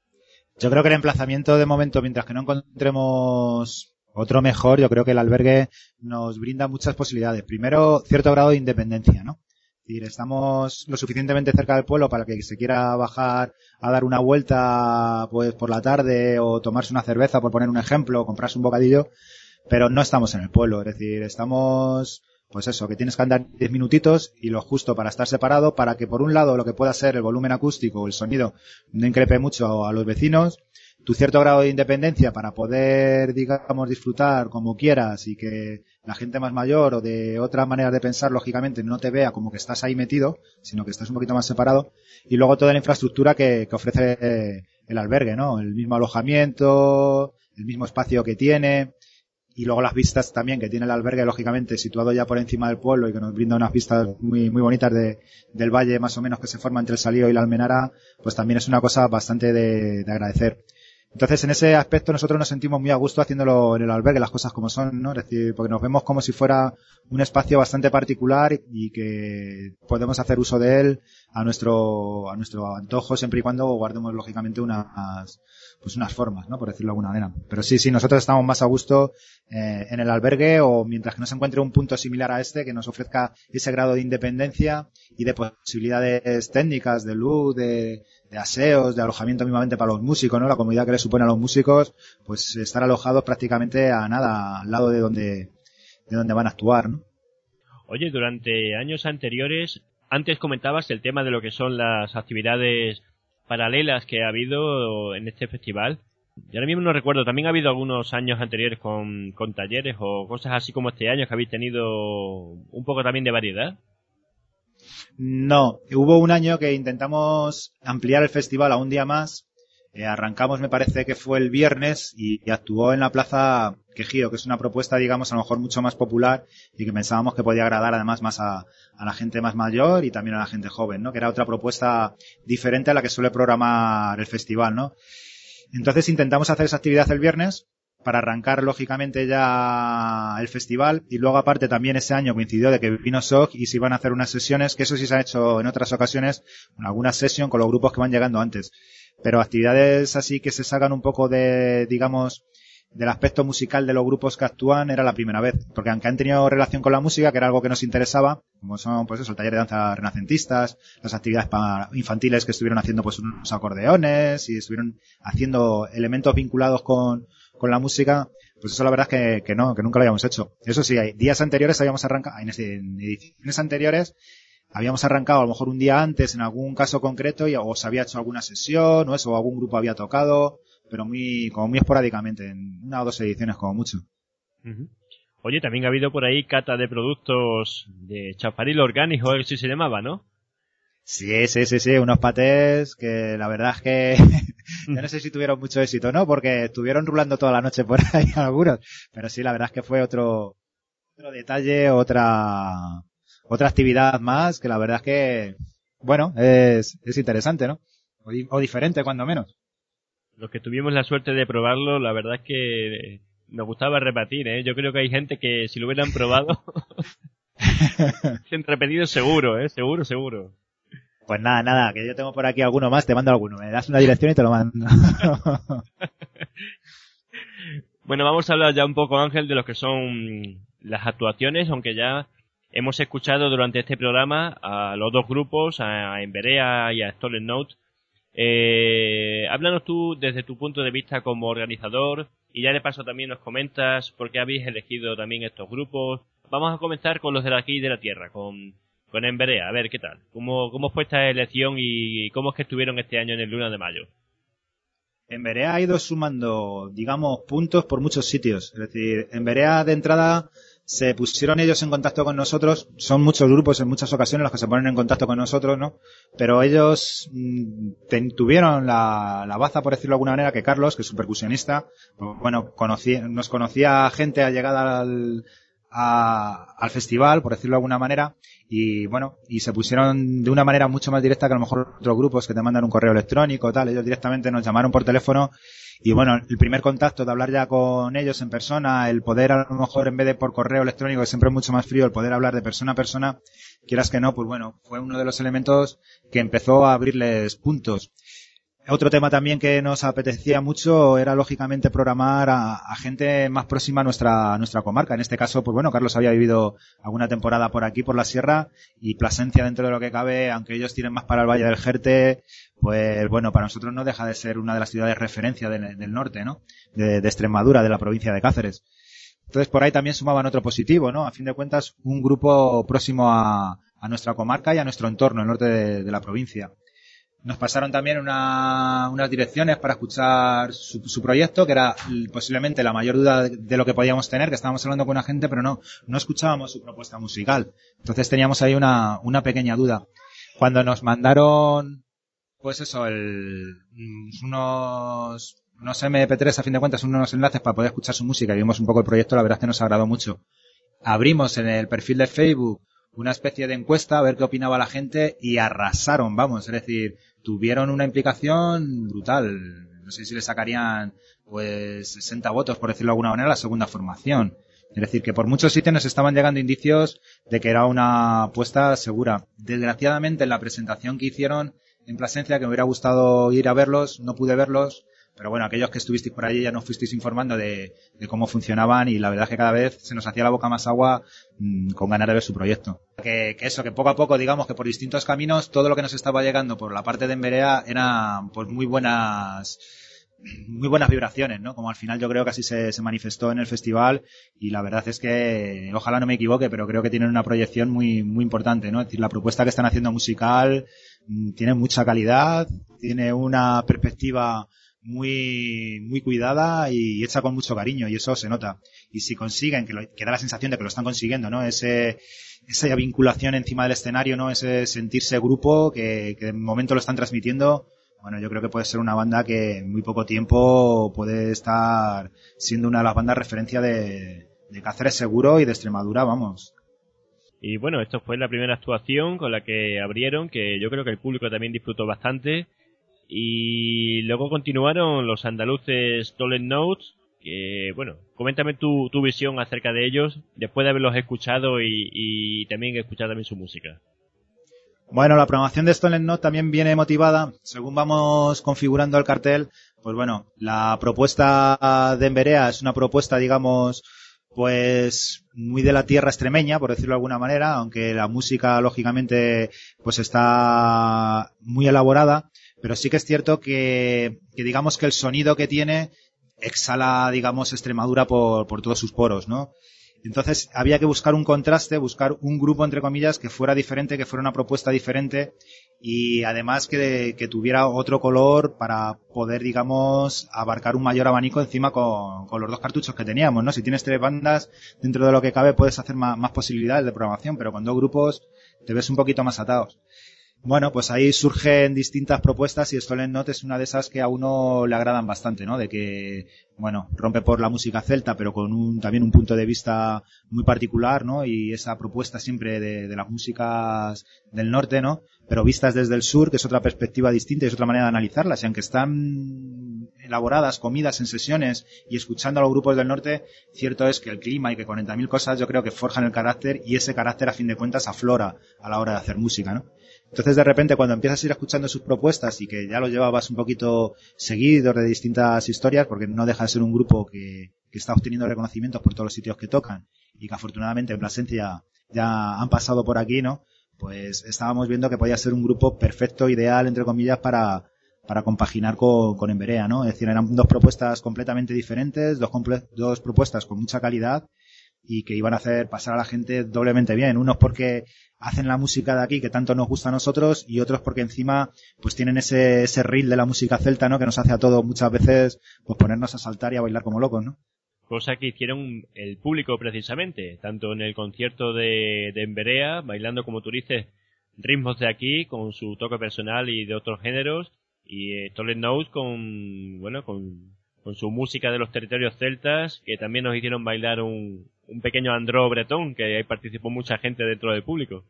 Yo creo que el emplazamiento de momento, mientras que no encontremos otro mejor, yo creo que el albergue nos brinda muchas posibilidades. Primero, cierto grado de independencia, ¿no? Es decir, estamos lo suficientemente cerca del pueblo para que se quiera bajar a dar una vuelta pues por la tarde o tomarse una cerveza, por poner un ejemplo, o comprarse un bocadillo, pero no estamos en el pueblo. Es decir, estamos, pues eso, que tienes que andar diez minutitos y lo justo para estar separado, para que por un lado lo que pueda ser el volumen acústico o el sonido no increpe mucho a los vecinos, tu cierto grado de independencia para poder, digamos, disfrutar como quieras y que la gente más mayor o de otra manera de pensar, lógicamente, no te vea como que estás ahí metido, sino que estás un poquito más separado. Y luego toda la infraestructura que, que ofrece el albergue, ¿no? El mismo alojamiento, el mismo espacio que tiene, y luego las vistas también que tiene el albergue, lógicamente, situado ya por encima del pueblo y que nos brinda unas vistas muy, muy bonitas de, del valle más o menos que se forma entre el Salío y la Almenara, pues también es una cosa bastante de, de agradecer. Entonces, en ese aspecto nosotros nos sentimos muy a gusto haciéndolo en el albergue, las cosas como son, ¿no? Es decir, porque nos vemos como si fuera un espacio bastante particular y que podemos hacer uso de él a nuestro, a nuestro antojo, siempre y cuando guardemos, lógicamente, unas, pues unas formas, ¿no? Por decirlo de alguna manera. Pero sí, sí, nosotros estamos más a gusto eh, en el albergue, o mientras que no se encuentre un punto similar a este que nos ofrezca ese grado de independencia y de posibilidades técnicas, de luz, de, de aseos, de alojamiento mismamente para los músicos, ¿no? La comodidad que les supone a los músicos, pues estar alojados prácticamente a nada, al lado de donde, de donde van a actuar, ¿no? Oye, durante años anteriores, antes comentabas el tema de lo que son las actividades paralelas que ha habido en este festival. Y ahora mismo no recuerdo, también ha habido algunos años anteriores con, con talleres o cosas así como este año, que habéis tenido un poco también de variedad. No, hubo un año que intentamos ampliar el festival a un día más. Eh, arrancamos, me parece que fue el viernes, y, y actuó en la Plaza Quejío, que es una propuesta, digamos, a lo mejor mucho más popular y que pensábamos que podía agradar además más a, a la gente más mayor y también a la gente joven, ¿no? Que era otra propuesta diferente a la que suele programar el festival, ¿no? Entonces intentamos hacer esa actividad el viernes para arrancar, lógicamente, ya el festival, y luego aparte también ese año coincidió de que vino S O C y se iban a hacer unas sesiones, que eso sí se han hecho en otras ocasiones, en alguna sesión con los grupos que van llegando antes. Pero actividades así que se sacan un poco de, digamos, del aspecto musical de los grupos que actúan, era la primera vez. Porque aunque han tenido relación con la música, que era algo que nos interesaba, como son, pues eso, el taller de danza renacentistas, las actividades para infantiles que estuvieron haciendo pues unos acordeones y estuvieron haciendo elementos vinculados con, con la música, pues eso la verdad es que, que no, que nunca lo habíamos hecho. Eso sí, hay días anteriores habíamos arrancado, en ediciones anteriores, habíamos arrancado a lo mejor un día antes en algún caso concreto y o se había hecho alguna sesión o eso, o algún grupo había tocado, pero muy, como muy esporádicamente, en una o dos ediciones como mucho. Uh-huh. Oye, también ha habido por ahí cata de productos de chafaril orgánico, eso se llamaba, ¿no? Sí, sí, sí, sí, unos patés que la verdad es que yo no sé si tuvieron mucho éxito, ¿no? Porque estuvieron rulando toda la noche por ahí algunos, pero sí, la verdad es que fue otro, otro detalle, otra, otra actividad más que la verdad es que, bueno, es, es interesante, ¿no? O, o diferente, cuando menos. Los que tuvimos la suerte de probarlo, la verdad es que nos gustaba repetir, ¿eh? Yo creo que hay gente que si lo hubieran probado, se han repetido seguro, ¿eh? Seguro, seguro. Pues nada, nada, que yo tengo por aquí alguno más, te mando alguno. Me das una dirección y te lo mando. Bueno, vamos a hablar ya un poco, Ángel, de los que son las actuaciones, aunque ya hemos escuchado durante este programa a los dos grupos, a Emberea y a Stolen Note. Eh, háblanos tú desde tu punto de vista como organizador y ya de paso también nos comentas por qué habéis elegido también estos grupos. Vamos a comenzar con los de aquí y de la tierra, con, con Emberea. A ver, ¿qué tal? ¿Cómo, cómo fue esta elección y cómo es que estuvieron este año en el Luna de Mayo? Emberea ha ido sumando, digamos, puntos por muchos sitios. Es decir, Emberea de entrada se pusieron ellos en contacto con nosotros. Son muchos grupos en muchas ocasiones los que se ponen en contacto con nosotros, ¿no? Pero ellos mmm, ten, tuvieron la, la baza, por decirlo de alguna manera, que Carlos, que es un percusionista, pues, bueno, conocía, nos conocía gente allegada al, a, al festival, por decirlo de alguna manera, y bueno, y se pusieron de una manera mucho más directa que a lo mejor otros grupos que te mandan un correo electrónico, tal. Ellos directamente nos llamaron por teléfono. Y bueno, el primer contacto de hablar ya con ellos en persona, el poder a lo mejor en vez de por correo electrónico, que siempre es mucho más frío, el poder hablar de persona a persona, quieras que no, pues bueno, fue uno de los elementos que empezó a abrirles puntos. Otro tema también que nos apetecía mucho era lógicamente programar a, a gente más próxima a nuestra, a nuestra comarca. En este caso, pues bueno, Carlos había vivido alguna temporada por aquí, por la sierra, y Plasencia, dentro de lo que cabe, aunque ellos tienen más para el Valle del Jerte, pues bueno, para nosotros no deja de ser una de las ciudades de referencia del, del norte, ¿no? De, de Extremadura, de la provincia de Cáceres. Entonces por ahí también sumaban otro positivo, ¿no? A fin de cuentas, un grupo próximo a, a nuestra comarca y a nuestro entorno, el norte de, de la provincia. Nos pasaron también una, unas direcciones para escuchar su, su proyecto, que era posiblemente la mayor duda de, de lo que podíamos tener, que estábamos hablando con una gente, pero no, no escuchábamos su propuesta musical. Entonces teníamos ahí una, una pequeña duda. Cuando nos mandaron, pues eso, el, unos, unos eme pe tres, a fin de cuentas, unos enlaces para poder escuchar su música y vimos un poco el proyecto, la verdad es que nos agradó mucho. Abrimos en el perfil de Facebook una especie de encuesta a ver qué opinaba la gente y arrasaron, vamos, es decir, tuvieron una implicación brutal. No sé si le sacarían pues sesenta votos, por decirlo de alguna manera, a la segunda formación. Es decir, que por muchos sitios nos estaban llegando indicios de que era una apuesta segura. Desgraciadamente, en la presentación que hicieron en Plasencia, que me hubiera gustado ir a verlos, no pude verlos, pero bueno, aquellos que estuvisteis por allí ya nos fuisteis informando de, de cómo funcionaban y la verdad es que cada vez se nos hacía la boca más agua mmm, con ganas de ver su proyecto. Que, que eso, que poco a poco, digamos que por distintos caminos, todo lo que nos estaba llegando por la parte de Emberea eran pues muy buenas muy buenas vibraciones, ¿no? Como al final yo creo que así se, se manifestó en el festival y la verdad es que, ojalá no me equivoque, pero creo que tienen una proyección muy muy importante, ¿no? Es decir, la propuesta que están haciendo musical mmm, tiene mucha calidad, tiene una perspectiva muy muy cuidada y hecha con mucho cariño y eso se nota. Y si consiguen, que, lo, que da la sensación de que lo están consiguiendo, ¿no? Ese esa vinculación encima del escenario, ¿no? Ese sentirse grupo que, que de momento lo están transmitiendo. Bueno, yo creo que puede ser una banda que en muy poco tiempo puede estar siendo una de las bandas referencia de, de Cáceres seguro y de Extremadura, vamos. Y bueno, esto fue la primera actuación con la que abrieron, que yo creo que el público también disfrutó bastante. Y luego continuaron los andaluces Stolen Note, que bueno, coméntame tu, tu visión acerca de ellos, después de haberlos escuchado y, y también escuchar también su música. Bueno, la programación de Stolen Note también viene motivada, según vamos configurando el cartel, pues bueno, la propuesta de Emberea es una propuesta, digamos, pues muy de la tierra extremeña, por decirlo de alguna manera, aunque la música lógicamente pues está muy elaborada. Pero sí que es cierto que, que digamos que el sonido que tiene exhala, digamos, Extremadura por, por todos sus poros, ¿no? Entonces había que buscar un contraste, buscar un grupo, entre comillas, que fuera diferente, que fuera una propuesta diferente y además que, que tuviera otro color para poder, digamos, abarcar un mayor abanico encima con, con los dos cartuchos que teníamos, ¿no? Si tienes tres bandas, dentro de lo que cabe puedes hacer más, más posibilidades de programación, pero con dos grupos te ves un poquito más atados. Bueno, pues ahí surgen distintas propuestas y Stolen Note es una de esas que a uno le agradan bastante, ¿no? De que, bueno, rompe por la música celta, pero con un, también un punto de vista muy particular, ¿no? Y esa propuesta siempre de, de las músicas del norte, ¿no? Pero vistas desde el sur, que es otra perspectiva distinta y es otra manera de analizarlas. Y aunque están elaboradas, comidas en sesiones y escuchando a los grupos del norte, cierto es que el clima y que cuarenta mil cosas yo creo que forjan el carácter y ese carácter a fin de cuentas aflora a la hora de hacer música, ¿no? Entonces de repente cuando empiezas a ir escuchando sus propuestas y que ya lo llevabas un poquito seguido de distintas historias, porque no deja de ser un grupo que, que está obteniendo reconocimientos por todos los sitios que tocan y que afortunadamente en Plasencia ya han pasado por aquí, ¿no? Pues estábamos viendo que podía ser un grupo perfecto, ideal, entre comillas, para, para compaginar con, con Emberea, ¿no? Es decir, eran dos propuestas completamente diferentes, dos, comple- dos propuestas con mucha calidad y que iban a hacer pasar a la gente doblemente bien. Unos porque hacen la música de aquí que tanto nos gusta a nosotros y otros porque encima pues tienen ese, ese reel de la música celta, ¿no? Que nos hace a todos muchas veces pues ponernos a saltar y a bailar como locos, ¿no? Cosa que hicieron el público precisamente, tanto en el concierto de, de Emberea, bailando como tú dices, ritmos de aquí, con su toque personal y de otros géneros, y eh, Toilet Nose con, bueno, con, con su música de los territorios celtas, que también nos hicieron bailar un, un pequeño andró bretón, que ahí participó mucha gente dentro del público.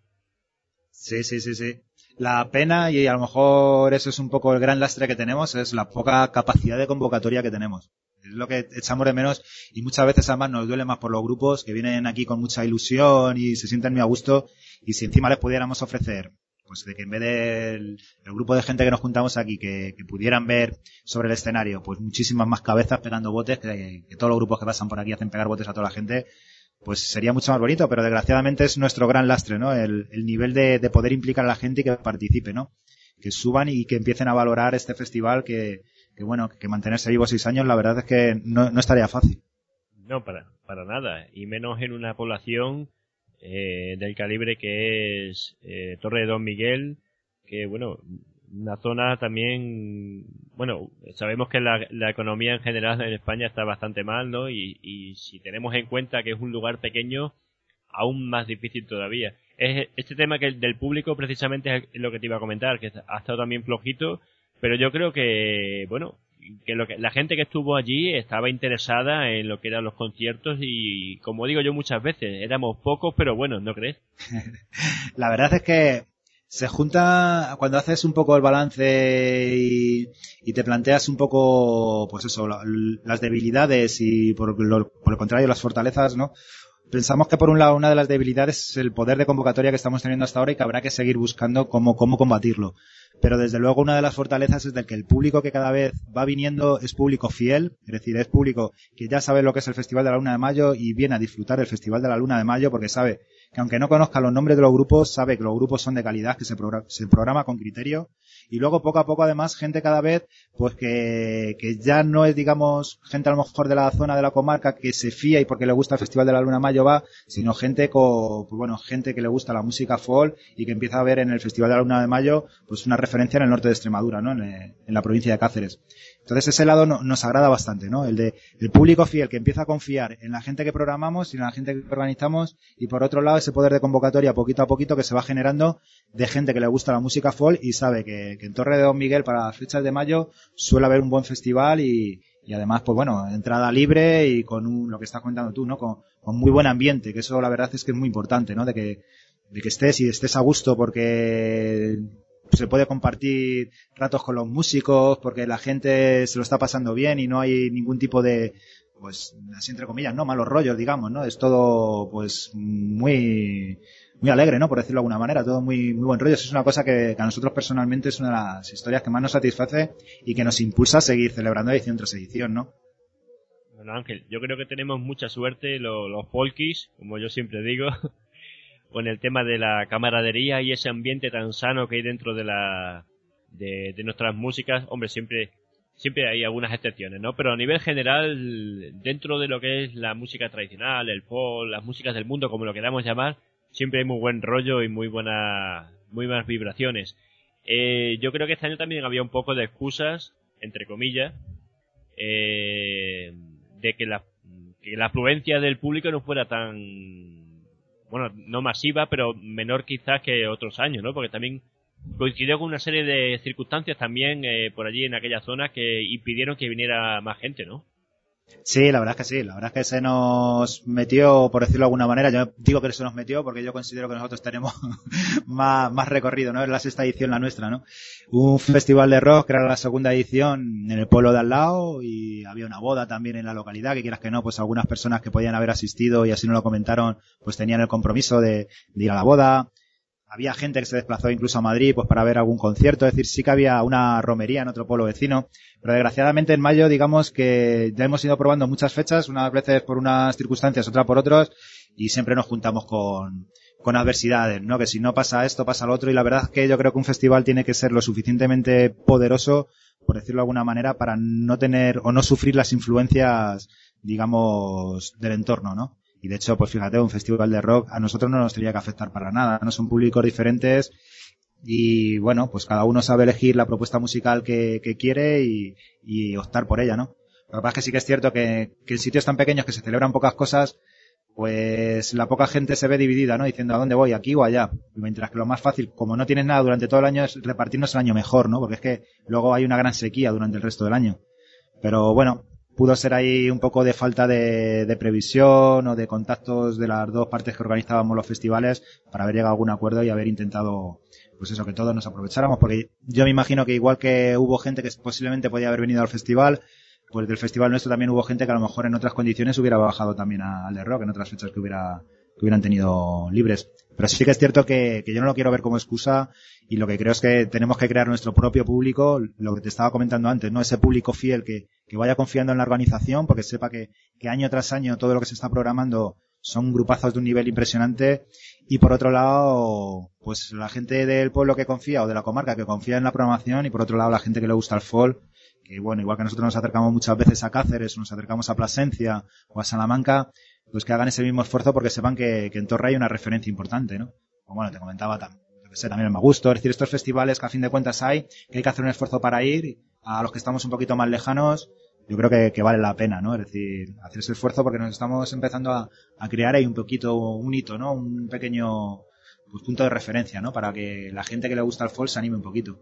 Sí, sí, sí, sí. La pena, y a lo mejor eso es un poco el gran lastre que tenemos, es la poca capacidad de convocatoria que tenemos. Es lo que echamos de menos y muchas veces además nos duele más por los grupos que vienen aquí con mucha ilusión y se sienten muy a gusto, y si encima les pudiéramos ofrecer pues de que en vez del el grupo de gente que nos juntamos aquí que, que pudieran ver sobre el escenario pues muchísimas más cabezas pegando botes, que, que todos los grupos que pasan por aquí hacen pegar botes a toda la gente, pues sería mucho más bonito, pero desgraciadamente es nuestro gran lastre, ¿no? El, el nivel de, de poder implicar a la gente y que participe, ¿no? Que suban y que empiecen a valorar este festival que que bueno, que mantenerse vivo seis años, la verdad es que no, no estaría fácil. No, para, para nada, y menos en una población eh, del calibre que es eh, Torre de Don Miguel, que bueno, una zona también, bueno, sabemos que la, la economía en general en España está bastante mal, ¿no? Y, y si tenemos en cuenta que es un lugar pequeño, aún más difícil todavía. Es este tema que del público precisamente es lo que te iba a comentar, que ha estado también flojito. Pero yo creo que, bueno, que, lo que la gente que estuvo allí estaba interesada en lo que eran los conciertos y, como digo yo muchas veces, éramos pocos pero buenos, ¿no crees? La verdad es que se junta, cuando haces un poco el balance y, y te planteas un poco, pues eso, la, las debilidades y por, lo, por el contrario las fortalezas, ¿no? Pensamos que por un lado una de las debilidades es el poder de convocatoria que estamos teniendo hasta ahora y que habrá que seguir buscando cómo, cómo combatirlo. Pero desde luego una de las fortalezas es de que el público que cada vez va viniendo es público fiel, es decir, es público que ya sabe lo que es el Festival de la Luna de Mayo y viene a disfrutar del Festival de la Luna de Mayo porque sabe que aunque no conozca los nombres de los grupos, sabe que los grupos son de calidad, que se programa, se programa con criterio. Y luego poco a poco además gente cada vez pues que, que ya no es digamos gente a lo mejor de la zona de la comarca que se fía y porque le gusta el Festival de la Luna de Mayo va, sino gente con, pues bueno, gente que le gusta la música folk y que empieza a ver en el Festival de la Luna de Mayo pues una referencia en el norte de Extremadura, ¿no? En, en la provincia de Cáceres. Entonces ese lado no, nos agrada bastante, ¿no? El de el público fiel que empieza a confiar en la gente que programamos y en la gente que organizamos, y por otro lado ese poder de convocatoria poquito a poquito que se va generando de gente que le gusta la música folk y sabe que, que en Torre de Don Miguel para las fechas de mayo suele haber un buen festival y, y además pues bueno, entrada libre y con un, lo que estás comentando tú, ¿no? Con, con muy buen ambiente, que eso la verdad es que es muy importante, ¿no? De que, de que estés y estés a gusto porque se puede compartir ratos con los músicos porque la gente se lo está pasando bien y no hay ningún tipo de, pues así entre comillas, no malos rollos, digamos, ¿no? Es todo pues muy muy alegre, ¿no? Por decirlo de alguna manera, todo muy muy buen rollo. Eso es una cosa que, que a nosotros personalmente es una de las historias que más nos satisface y que nos impulsa a seguir celebrando edición tras edición, ¿no? Bueno, Ángel, yo creo que tenemos mucha suerte los, los folkis, como yo siempre digo, con el tema de la camaradería y ese ambiente tan sano que hay dentro de la de, de nuestras músicas. Hombre, siempre siempre hay algunas excepciones, ¿no? Pero a nivel general, dentro de lo que es la música tradicional, el folk, las músicas del mundo, como lo queramos llamar, siempre hay muy buen rollo y muy buena, muy buenas vibraciones. Eh, yo creo que este año también había un poco de excusas, entre comillas, eh, de que la, que la afluencia del público no fuera tan, bueno, no masiva, pero menor quizás que otros años, ¿no? Porque también coincidió con una serie de circunstancias también eh, por allí en aquella zona que impidieron que viniera más gente, ¿no? Sí, la verdad es que sí, la verdad es que se nos metió, por decirlo de alguna manera, yo digo que se nos metió porque yo considero que nosotros tenemos más, más recorrido, ¿no? Es la sexta edición la nuestra, ¿no? Un festival de rock que era la segunda edición en el pueblo de al lado y había una boda también en la localidad, que quieras que no, pues algunas personas que podían haber asistido y así nos lo comentaron, pues tenían el compromiso de, de ir a la boda. había gente que se desplazó incluso a Madrid pues para ver algún concierto, es decir, sí que había una romería en otro pueblo vecino, pero desgraciadamente en mayo digamos que ya hemos ido probando muchas fechas, unas veces por unas circunstancias, otras por otros, y siempre nos juntamos con, con adversidades, ¿no? Que si no pasa esto, pasa lo otro, y la verdad es que yo creo que un festival tiene que ser lo suficientemente poderoso, por decirlo de alguna manera, para no tener o no sufrir las influencias, digamos, del entorno, ¿no? Y de hecho, pues fíjate, un festival de rock a nosotros no nos tendría que afectar para nada, no son públicos diferentes y bueno, pues cada uno sabe elegir la propuesta musical que, que quiere y, y optar por ella, ¿no? Lo que pasa es que sí que es cierto que, que en sitios tan pequeños que se celebran pocas cosas, pues la poca gente se ve dividida, ¿no? Diciendo a dónde voy, aquí o allá. Mientras que lo más fácil, como no tienes nada durante todo el año, es repartirnos el año mejor, ¿no? Porque es que luego hay una gran sequía durante el resto del año. Pero bueno, pudo ser ahí un poco de falta de, de previsión o de contactos de las dos partes que organizábamos los festivales para haber llegado a algún acuerdo y haber intentado, pues eso, que todos nos aprovecháramos, porque yo me imagino que igual que hubo gente que posiblemente podía haber venido al festival, pues del festival nuestro también hubo gente que a lo mejor en otras condiciones hubiera bajado también al de rock, en otras fechas que hubiera que hubieran tenido libres. Pero sí que es cierto que, que yo no lo quiero ver como excusa y lo que creo es que tenemos que crear nuestro propio público, lo que te estaba comentando antes, ¿no? Ese público fiel que, que vaya confiando en la organización porque sepa que, que año tras año todo lo que se está programando son grupazos de un nivel impresionante y por otro lado, pues la gente del pueblo que confía o de la comarca que confía en la programación y por otro lado la gente que le gusta el folk, que bueno, igual que nosotros nos acercamos muchas veces a Cáceres, nos acercamos a Plasencia o a Salamanca, pues que hagan ese mismo esfuerzo porque sepan que, que en Torre hay una referencia importante, ¿no? Como bueno, te comentaba también, yo que sé, también el Magusto, es decir, estos festivales que a fin de cuentas hay, que hay que hacer un esfuerzo para ir, a los que estamos un poquito más lejanos, yo creo que, que vale la pena, ¿no? Es decir, hacer ese esfuerzo porque nos estamos empezando a, a crear ahí un poquito, un hito, ¿no? Un pequeño pues, punto de referencia, ¿no? Para que la gente que le gusta el folk se anime un poquito.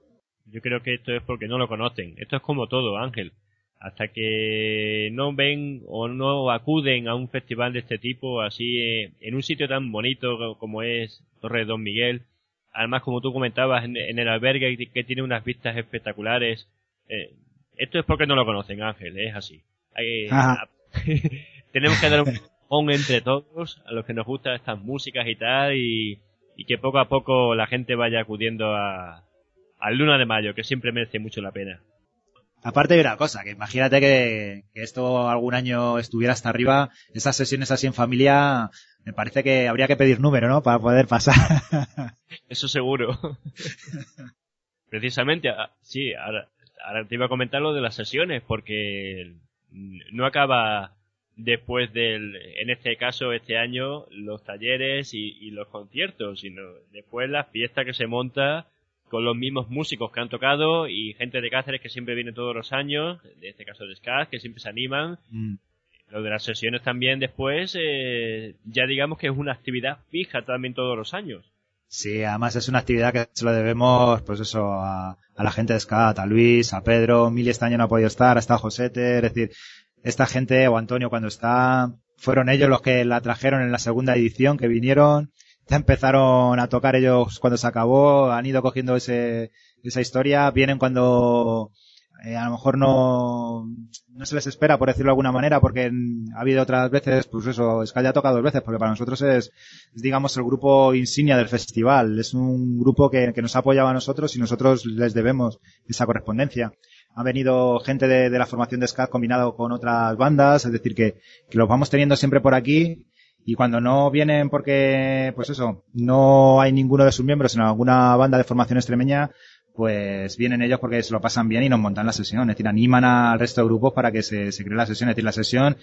Yo creo que esto es porque no lo conocen. Esto es como todo, Ángel. Hasta que no ven o no acuden a un festival de este tipo, así eh, en un sitio tan bonito como es Torre de Don Miguel, además como tú comentabas en, en el albergue que tiene unas vistas espectaculares, eh, esto es porque no lo conocen, Ángel, es así. Hay, a, tenemos que dar un on entre todos a los que nos gustan estas músicas y tal y, y que poco a poco la gente vaya acudiendo a al Luna de Mayo, que siempre merece mucho la pena. Aparte de una cosa, que imagínate que, que esto algún año estuviera hasta arriba, esas sesiones así en familia, me parece que habría que pedir número, ¿no? Para poder pasar. Eso seguro. Precisamente, sí, ahora, ahora te iba a comentar lo de las sesiones, porque no acaba después del, en este caso, este año, los talleres y, y los conciertos, sino después la fiesta que se monta con los mismos músicos que han tocado y gente de Cáceres que siempre viene todos los años, en este caso de Ska, que siempre se animan. Mm. Lo de las sesiones también después, eh, ya digamos que es una actividad fija también todos los años. Sí, además es una actividad que se lo debemos, pues eso, a, a la gente de Ska, a Luis, a Pedro, Mili este año no ha podido estar, hasta Josete, es decir, esta gente, o Antonio cuando está, fueron ellos los que la trajeron en la segunda edición, que vinieron. Ya empezaron a tocar ellos cuando se acabó, han ido cogiendo ese, esa historia, vienen cuando eh, a lo mejor no, no se les espera, por decirlo de alguna manera, porque ha habido otras veces, pues eso, Ska ya ha tocado dos veces, porque para nosotros es, es digamos, el grupo insignia del festival, es un grupo que, que nos ha apoyado a nosotros y nosotros les debemos esa correspondencia. Ha venido gente de, de la formación de Ska combinado con otras bandas, es decir, que, que los vamos teniendo siempre por aquí. Y cuando no vienen porque, pues eso, no hay ninguno de sus miembros en alguna banda de formación extremeña, pues vienen ellos porque se lo pasan bien y nos montan la sesión. Es decir, animan al resto de grupos para que se, se cree la sesión. Es decir, la sesión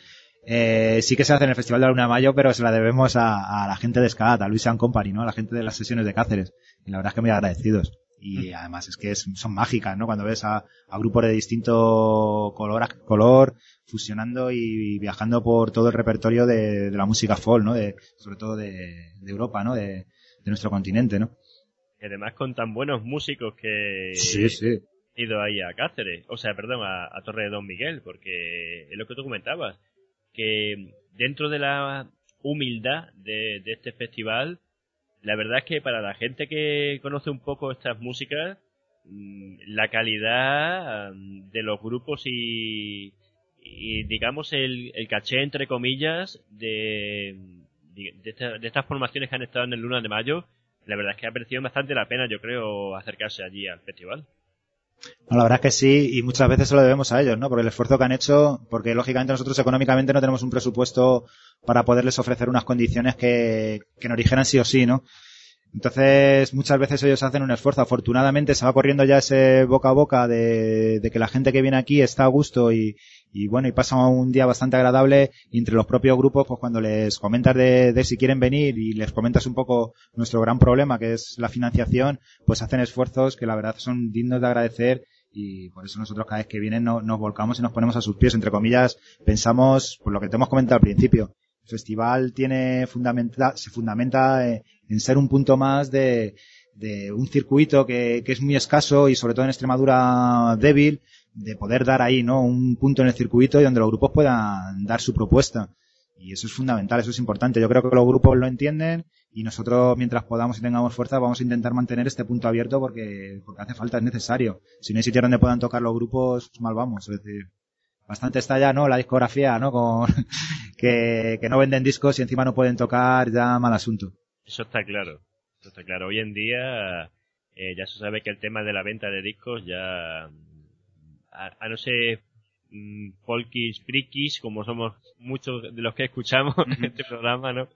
eh, sí que se hace en el Festival de la Luna de Mayo, pero se la debemos a, a la gente de Ska, a Luis and Company, ¿no? A la gente de las sesiones de Cáceres. Y la verdad es que muy agradecidos. Y además es que es, son mágicas, ¿no? Cuando ves a, a grupos de distinto color, color fusionando y viajando por todo el repertorio de, de la música folk, ¿no? De, sobre todo de, de Europa, ¿no? De, de nuestro continente, ¿no? Y además con tan buenos músicos que sí, sí. han ido ahí a Cáceres, o sea, perdón, a, a Torre de Don Miguel, porque es lo que tú comentabas, que dentro de la humildad de, de este festival, la verdad es que para la gente que conoce un poco estas músicas, la calidad de los grupos y, y digamos el, el caché entre comillas de, de, esta, de estas formaciones que han estado en el Luna de Mayo, la verdad es que ha merecido bastante la pena, yo creo, acercarse allí al festival. No, la verdad es que sí, y muchas veces se lo debemos a ellos, ¿no? Por el esfuerzo que han hecho, porque lógicamente nosotros económicamente no tenemos un presupuesto para poderles ofrecer unas condiciones que, que nos dijeran sí o sí, ¿no? Entonces, muchas veces ellos hacen un esfuerzo. Afortunadamente se va corriendo ya ese boca a boca de, de que la gente que viene aquí está a gusto y, y bueno, y pasa un día bastante agradable. Y entre los propios grupos, pues cuando les comentas de, de si quieren venir y les comentas un poco nuestro gran problema, que es la financiación, pues hacen esfuerzos que la verdad son dignos de agradecer. Y por eso nosotros cada vez que vienen no, nos volcamos y nos ponemos a sus pies. Entre comillas, pensamos, por lo que te hemos comentado al principio, el festival tiene fundamenta, se fundamenta en, en ser un punto más de, de un circuito que, que es muy escaso y sobre todo en Extremadura débil, de poder dar ahí, ¿no? Un punto en el circuito y donde los grupos puedan dar su propuesta. Y eso es fundamental, eso es importante. Yo creo que los grupos lo entienden y nosotros, mientras podamos y tengamos fuerza, vamos a intentar mantener este punto abierto porque, porque hace falta, es necesario. Si no hay sitio donde puedan tocar los grupos, mal vamos. Es decir, bastante está ya, ¿no? La discografía, ¿no? Con que, que no venden discos y encima no pueden tocar, ya mal asunto. Eso está claro, eso está claro. Hoy en día eh, ya se sabe que el tema de la venta de discos ya, a, a no ser mmm, folkis, frikis, como somos muchos de los que escuchamos en este programa, ¿no?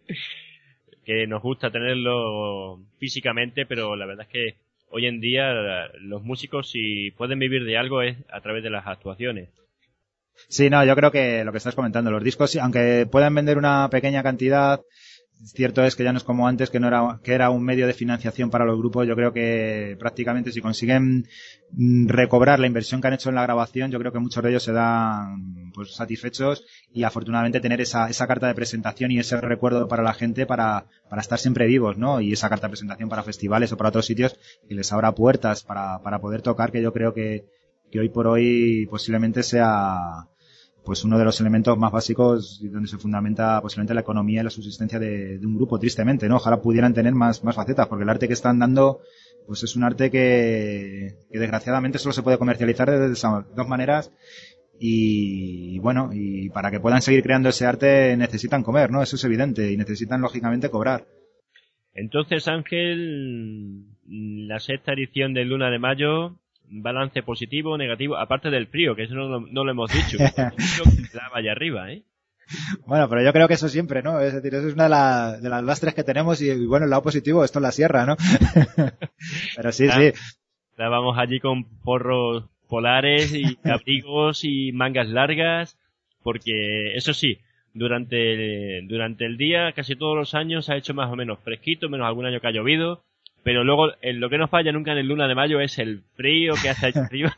Que nos gusta tenerlo físicamente, pero la verdad es que hoy en día los músicos, si pueden vivir de algo, es a través de las actuaciones. Sí, no, yo creo que lo que estás comentando, los discos, aunque puedan vender una pequeña cantidad, cierto es que ya no es como antes, que no era, que era un medio de financiación para los grupos. Yo creo que prácticamente si consiguen recobrar la inversión que han hecho en la grabación, yo creo que muchos de ellos se dan pues satisfechos y afortunadamente tener esa, esa carta de presentación y ese recuerdo para la gente para, para estar siempre vivos, ¿no? Y esa carta de presentación para festivales o para otros sitios y les abra puertas para, para poder tocar, que yo creo que, que hoy por hoy posiblemente sea pues uno de los elementos más básicos donde se fundamenta posiblemente la economía y la subsistencia de, de un grupo, tristemente, ¿no? Ojalá pudieran tener más, más facetas, porque el arte que están dando, pues es un arte que, que desgraciadamente solo se puede comercializar de esas dos maneras y, bueno, y para que puedan seguir creando ese arte necesitan comer, ¿no? Eso es evidente y necesitan lógicamente cobrar. Entonces, Ángel, la sexta edición de Luna de Mayo, balance positivo o negativo, aparte del frío, que eso no, no lo hemos dicho. Estaba allá arriba, ¿eh? Bueno, pero yo creo que eso siempre, ¿no? Es decir, eso es una de, la, de las lastres que tenemos y, y bueno, el lado positivo, esto es la sierra, ¿no? Pero sí, ah, sí. Estábamos allí con porros polares y abrigos y mangas largas, porque eso sí, durante, durante el día, casi todos los años ha hecho más o menos fresquito, menos algún año que ha llovido. Pero luego, en lo que no falla nunca en el Luna de Mayo es el frío que hace allá arriba.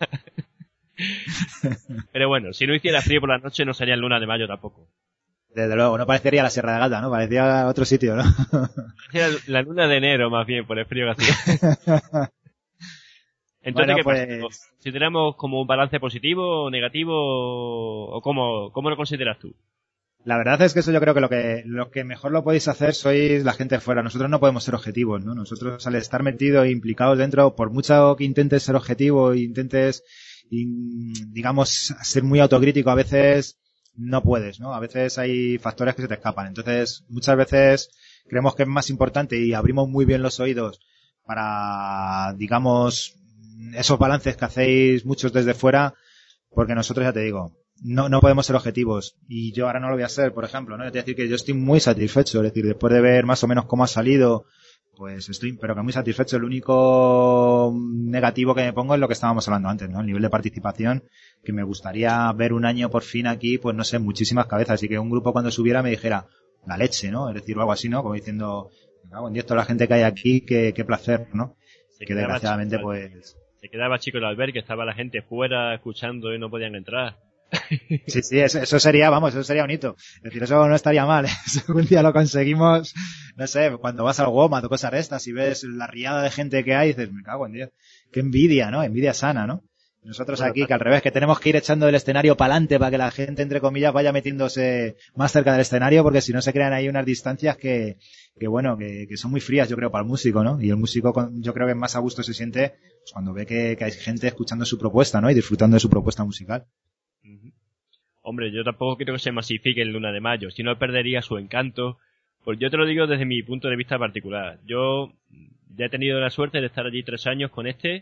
Pero bueno, si no hiciera frío por la noche no sería el Luna de Mayo tampoco. Desde luego, no parecería la Sierra de Gata, ¿no? Parecía otro sitio, ¿no? Parecía la Luna de enero más bien, por el frío que hacía. Entonces, bueno, ¿qué pues... pasa? ¿Consideramos como un balance positivo o negativo? ¿O cómo, cómo lo consideras tú? La verdad es que eso yo creo que lo que lo que mejor lo podéis hacer sois la gente fuera. Nosotros no podemos ser objetivos, ¿no? Nosotros al estar metidos e implicados dentro, por mucho que intentes ser objetivo e intentes, digamos, ser muy autocrítico, a veces no puedes, ¿no? A veces hay factores que se te escapan. Entonces, muchas veces creemos que es más importante y abrimos muy bien los oídos para, digamos, esos balances que hacéis muchos desde fuera, porque nosotros, ya te digo, no no podemos ser objetivos y yo ahora no lo voy a ser, por ejemplo, ¿no? Es decir, que yo estoy muy satisfecho, es decir, después de ver más o menos cómo ha salido, pues estoy, pero que muy satisfecho. El único negativo que me pongo es lo que estábamos hablando antes, ¿no? El nivel de participación, que me gustaría ver un año por fin aquí, pues no sé, muchísimas cabezas y que un grupo cuando subiera me dijera la leche, ¿no? Es decir, o algo así, ¿no? Como diciendo, me cago en Dios, toda la gente que hay aquí, qué, qué placer, ¿no? Se que desgraciadamente, chico, pues... Se quedaba chico el albergue, estaba la gente fuera escuchando y no podían entrar. Sí, sí, eso, eso sería, vamos, eso sería un hito. Es decir, eso no estaría mal, ¿eh? Si algún día lo conseguimos, no sé, cuando vas al WOMAD o cosas de estas y ves la riada de gente que hay, dices, me cago en Dios. Qué envidia, ¿no? Envidia sana, ¿no? Nosotros bueno, aquí, que al revés, que tenemos que ir echando el escenario para adelante para que la gente, entre comillas, vaya metiéndose más cerca del escenario, porque si no se crean ahí unas distancias que, que bueno, que, que son muy frías, yo creo, para el músico, ¿no? Y el músico, yo creo que más a gusto se siente pues, cuando ve que, que hay gente escuchando su propuesta, ¿no? Y disfrutando de su propuesta musical. Hombre, yo tampoco quiero que se masifique en Luna de Mayo, si no perdería su encanto, Pues yo te lo digo desde mi punto de vista particular. Yo ya he tenido la suerte de estar allí tres años con este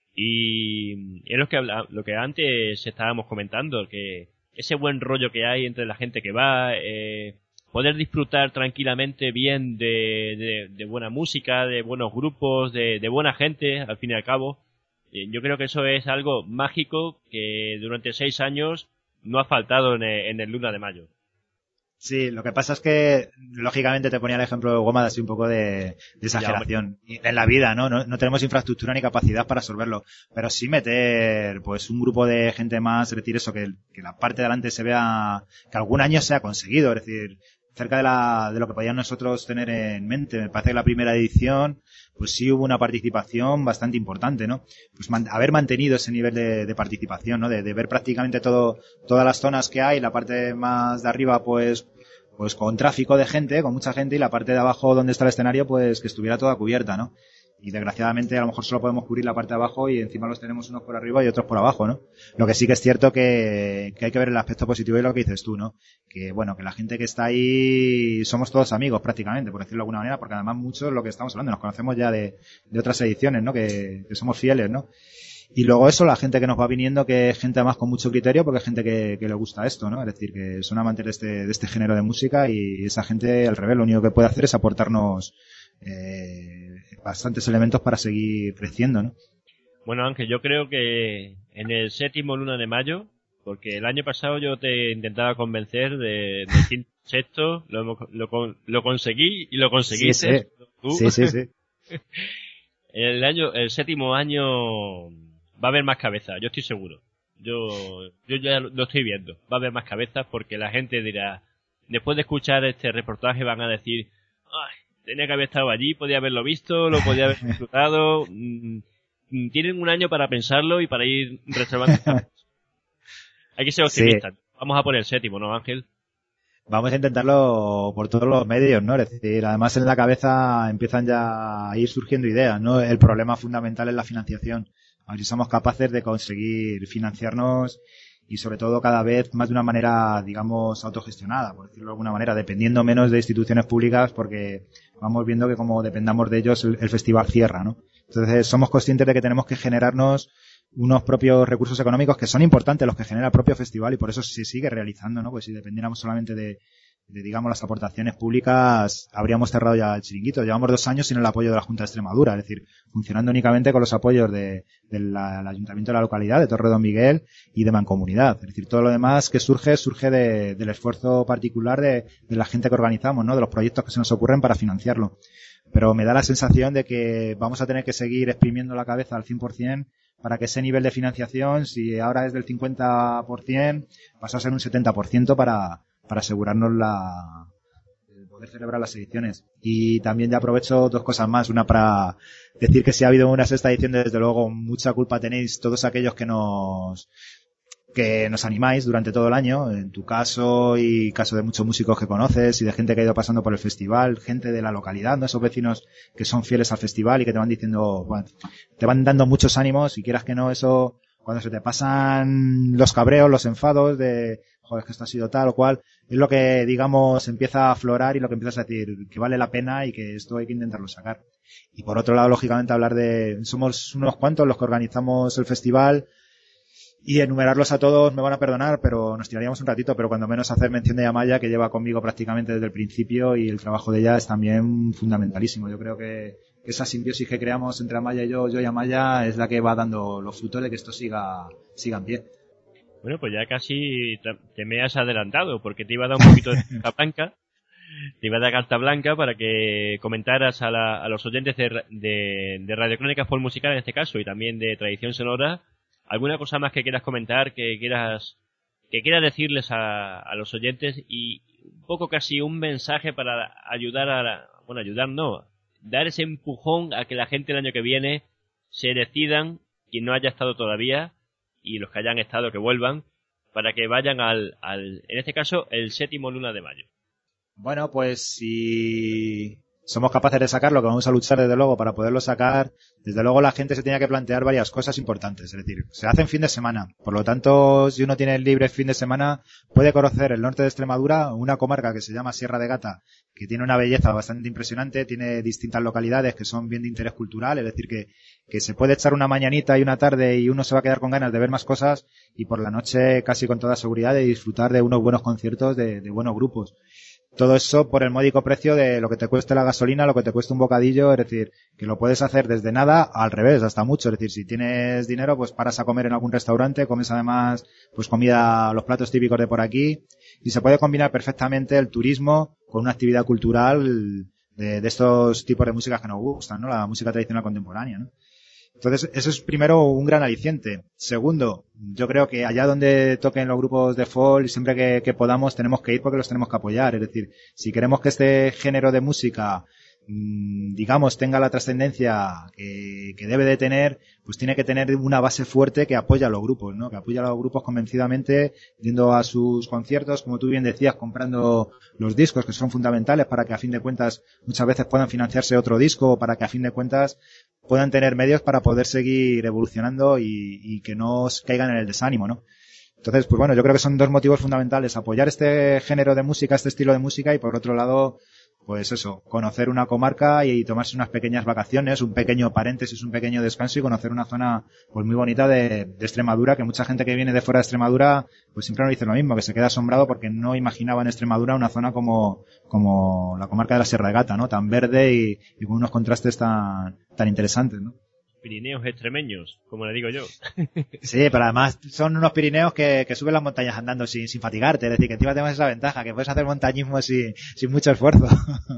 y es lo que habla, lo que antes estábamos comentando, que ese buen rollo que hay entre la gente que va, eh, poder disfrutar tranquilamente bien de, de, de buena música, de buenos grupos, de, de buena gente, al fin y al cabo. Eh, yo creo que eso es algo mágico que durante seis años no ha faltado en el, en el Luna de Mayo. Sí, lo que pasa es que, lógicamente, te ponía el ejemplo de Goma, así un poco de, de exageración. En la vida, ¿no? ¿no? No tenemos infraestructura ni capacidad para absorberlo. Pero sí meter, pues, un grupo de gente más, es decir, eso, que, que la parte de adelante se vea, que algún año se ha conseguido, es decir, cerca de la, de lo que podíamos nosotros tener en mente. Me parece que la primera edición, pues sí hubo una participación bastante importante, ¿no? Pues man, haber mantenido ese nivel de, de participación, ¿no? De, de ver prácticamente todo, todas las zonas que hay, la parte más de arriba, pues, pues con tráfico de gente, con mucha gente, y la parte de abajo donde está el escenario, pues que estuviera toda cubierta, ¿no? Y desgraciadamente a lo mejor solo podemos cubrir la parte de abajo y encima los tenemos unos por arriba y otros por abajo, ¿no? Lo que sí que es cierto que, que hay que ver el aspecto positivo de lo que dices tú, ¿no? Que bueno, que la gente que está ahí somos todos amigos prácticamente, por decirlo de alguna manera, porque además muchos, lo que estamos hablando, nos conocemos ya de, de otras ediciones, ¿no? Que, que somos fieles, ¿no? Y luego eso, la gente que nos va viniendo, que es gente además con mucho criterio, porque es gente que, que le gusta esto, ¿no? Es decir, que son amantes de este, de este género de música, y esa gente, al revés, lo único que puede hacer es aportarnos eh, bastantes elementos para seguir creciendo, ¿no? Bueno, Ángel, yo creo que en el séptimo Luna de Mayo, porque el año pasado yo te intentaba convencer de, de quinto, sexto, lo, lo, lo conseguí y lo conseguiste. Sí, sí. ¿Tú? Sí, sí, sí. El año, el séptimo año va a haber más cabezas, yo estoy seguro. Yo, yo ya lo estoy viendo. Va a haber más cabezas porque la gente dirá, después de escuchar este reportaje van a decir, ay, tenía que haber estado allí, podía haberlo visto, lo podía haber disfrutado. Mm, tienen un año para pensarlo y para ir reservando. Hay que ser optimistas. Sí. Vamos a poner el séptimo, ¿no, Ángel? Vamos a intentarlo por todos los medios, ¿no? Es decir, además en la cabeza empiezan ya a ir surgiendo ideas, ¿no? El problema fundamental es la financiación. A ver si somos capaces de conseguir financiarnos y sobre todo cada vez más de una manera, digamos, autogestionada, por decirlo de alguna manera, dependiendo menos de instituciones públicas, porque vamos viendo que como dependamos de ellos el, el festival cierra, ¿no? Entonces somos conscientes de que tenemos que generarnos unos propios recursos económicos que son importantes, los que genera el propio festival, y por eso se sigue realizando, ¿no? Pues si dependiéramos solamente de, de, digamos, las aportaciones públicas, habríamos cerrado ya el chiringuito. Llevamos dos años sin el apoyo de la Junta de Extremadura, es decir, funcionando únicamente con los apoyos de, de la, del Ayuntamiento de la localidad, de Torre Don Miguel y de Mancomunidad. Es decir, todo lo demás que surge, surge de, del esfuerzo particular de, de la gente que organizamos, ¿no? De los proyectos que se nos ocurren para financiarlo. Pero me da la sensación de que vamos a tener que seguir exprimiendo la cabeza al cien por ciento para que ese nivel de financiación, si ahora es del cincuenta por ciento, pase a ser un setenta por ciento para, para asegurarnos la, el poder celebrar las ediciones. Y también ya aprovecho dos cosas más. Una, para decir que si ha habido una sexta edición, desde luego mucha culpa tenéis todos aquellos que nos que nos animáis durante todo el año, en tu caso y caso de muchos músicos que conoces y de gente que ha ido pasando por el festival, gente de la localidad, ¿no? Esos vecinos que son fieles al festival y que te van diciendo, bueno, te van dando muchos ánimos, y quieras que no, eso, cuando se te pasan los cabreos, los enfados de, joder, es que esto ha sido tal o cual, es lo que, digamos, empieza a aflorar y lo que empiezas a decir que vale la pena y que esto hay que intentarlo sacar. Y por otro lado, lógicamente, hablar de, somos unos cuantos los que organizamos el festival, y enumerarlos a todos me van a perdonar, pero nos tiraríamos un ratito, pero cuando menos hacer mención de Amaya, que lleva conmigo prácticamente desde el principio, y el trabajo de ella es también fundamentalísimo. Yo creo que esa simbiosis que creamos entre Amaya y yo, yo y Amaya, es la que va dando los frutos de que esto siga, siga en pie. Bueno, pues ya casi te me has adelantado, porque te iba a dar un poquito de carta blanca, te iba a dar carta blanca para que comentaras a, la, a los oyentes de, de, de Radio Crónica Folk Musical en este caso, y también de Tradición Sonora, alguna cosa más que quieras comentar, que quieras que quieras decirles a, a los oyentes, y un poco casi un mensaje para ayudar a la, bueno, ayudar no, dar ese empujón a que la gente el año que viene se decidan, quien no haya estado todavía y los que hayan estado que vuelvan, para que vayan al, al en este caso, el séptimo Luna de Mayo. Bueno, pues si somos capaces de sacarlo, que vamos a luchar desde luego para poderlo sacar, desde luego la gente se tenía que plantear varias cosas importantes. Es decir, se hace en fin de semana. Por lo tanto, si uno tiene libre fin de semana, puede conocer el norte de Extremadura, una comarca que se llama Sierra de Gata, que tiene una belleza bastante impresionante, tiene distintas localidades que son bien de interés cultural, es decir, que, que se puede echar una mañanita y una tarde y uno se va a quedar con ganas de ver más cosas y por la noche casi con toda seguridad de disfrutar de unos buenos conciertos de, de buenos grupos. Todo eso por el módico precio de lo que te cueste la gasolina, lo que te cueste un bocadillo, es decir, que lo puedes hacer desde nada al revés, hasta mucho. Es decir, si tienes dinero, pues paras a comer en algún restaurante, comes además pues comida, los platos típicos de por aquí, y se puede combinar perfectamente el turismo con una actividad cultural de, de estos tipos de músicas que nos gustan, ¿no? La música tradicional contemporánea, ¿no? Entonces, eso es primero un gran aliciente. Segundo, yo creo que allá donde toquen los grupos de folk, siempre que, que podamos, tenemos que ir porque los tenemos que apoyar. Es decir, si queremos que este género de música, mmm, digamos, tenga la trascendencia que, que debe de tener, pues tiene que tener una base fuerte que apoya a los grupos, ¿no? Que apoya a los grupos convencidamente, yendo a sus conciertos, como tú bien decías, comprando los discos, que son fundamentales para que a fin de cuentas muchas veces puedan financiarse otro disco, o para que a fin de cuentas puedan tener medios para poder seguir evolucionando y, y que no caigan en el desánimo, ¿no? Entonces, pues bueno, yo creo que son dos motivos fundamentales: apoyar este género de música, este estilo de música, y por otro lado, pues eso, conocer una comarca y tomarse unas pequeñas vacaciones, un pequeño paréntesis, un pequeño descanso y conocer una zona pues muy bonita de, de Extremadura, que mucha gente que viene de fuera de Extremadura pues siempre nos dice lo mismo, que se queda asombrado porque no imaginaba en Extremadura una zona como, como la comarca de la Sierra de Gata, ¿no? Tan verde y, y con unos contrastes tan, tan interesantes, ¿no? Pirineos extremeños, como le digo yo. Sí, pero además son unos Pirineos que, que suben las montañas andando sin, sin fatigarte, es decir, que encima tenemos esa ventaja, que puedes hacer montañismo sin, sin mucho esfuerzo.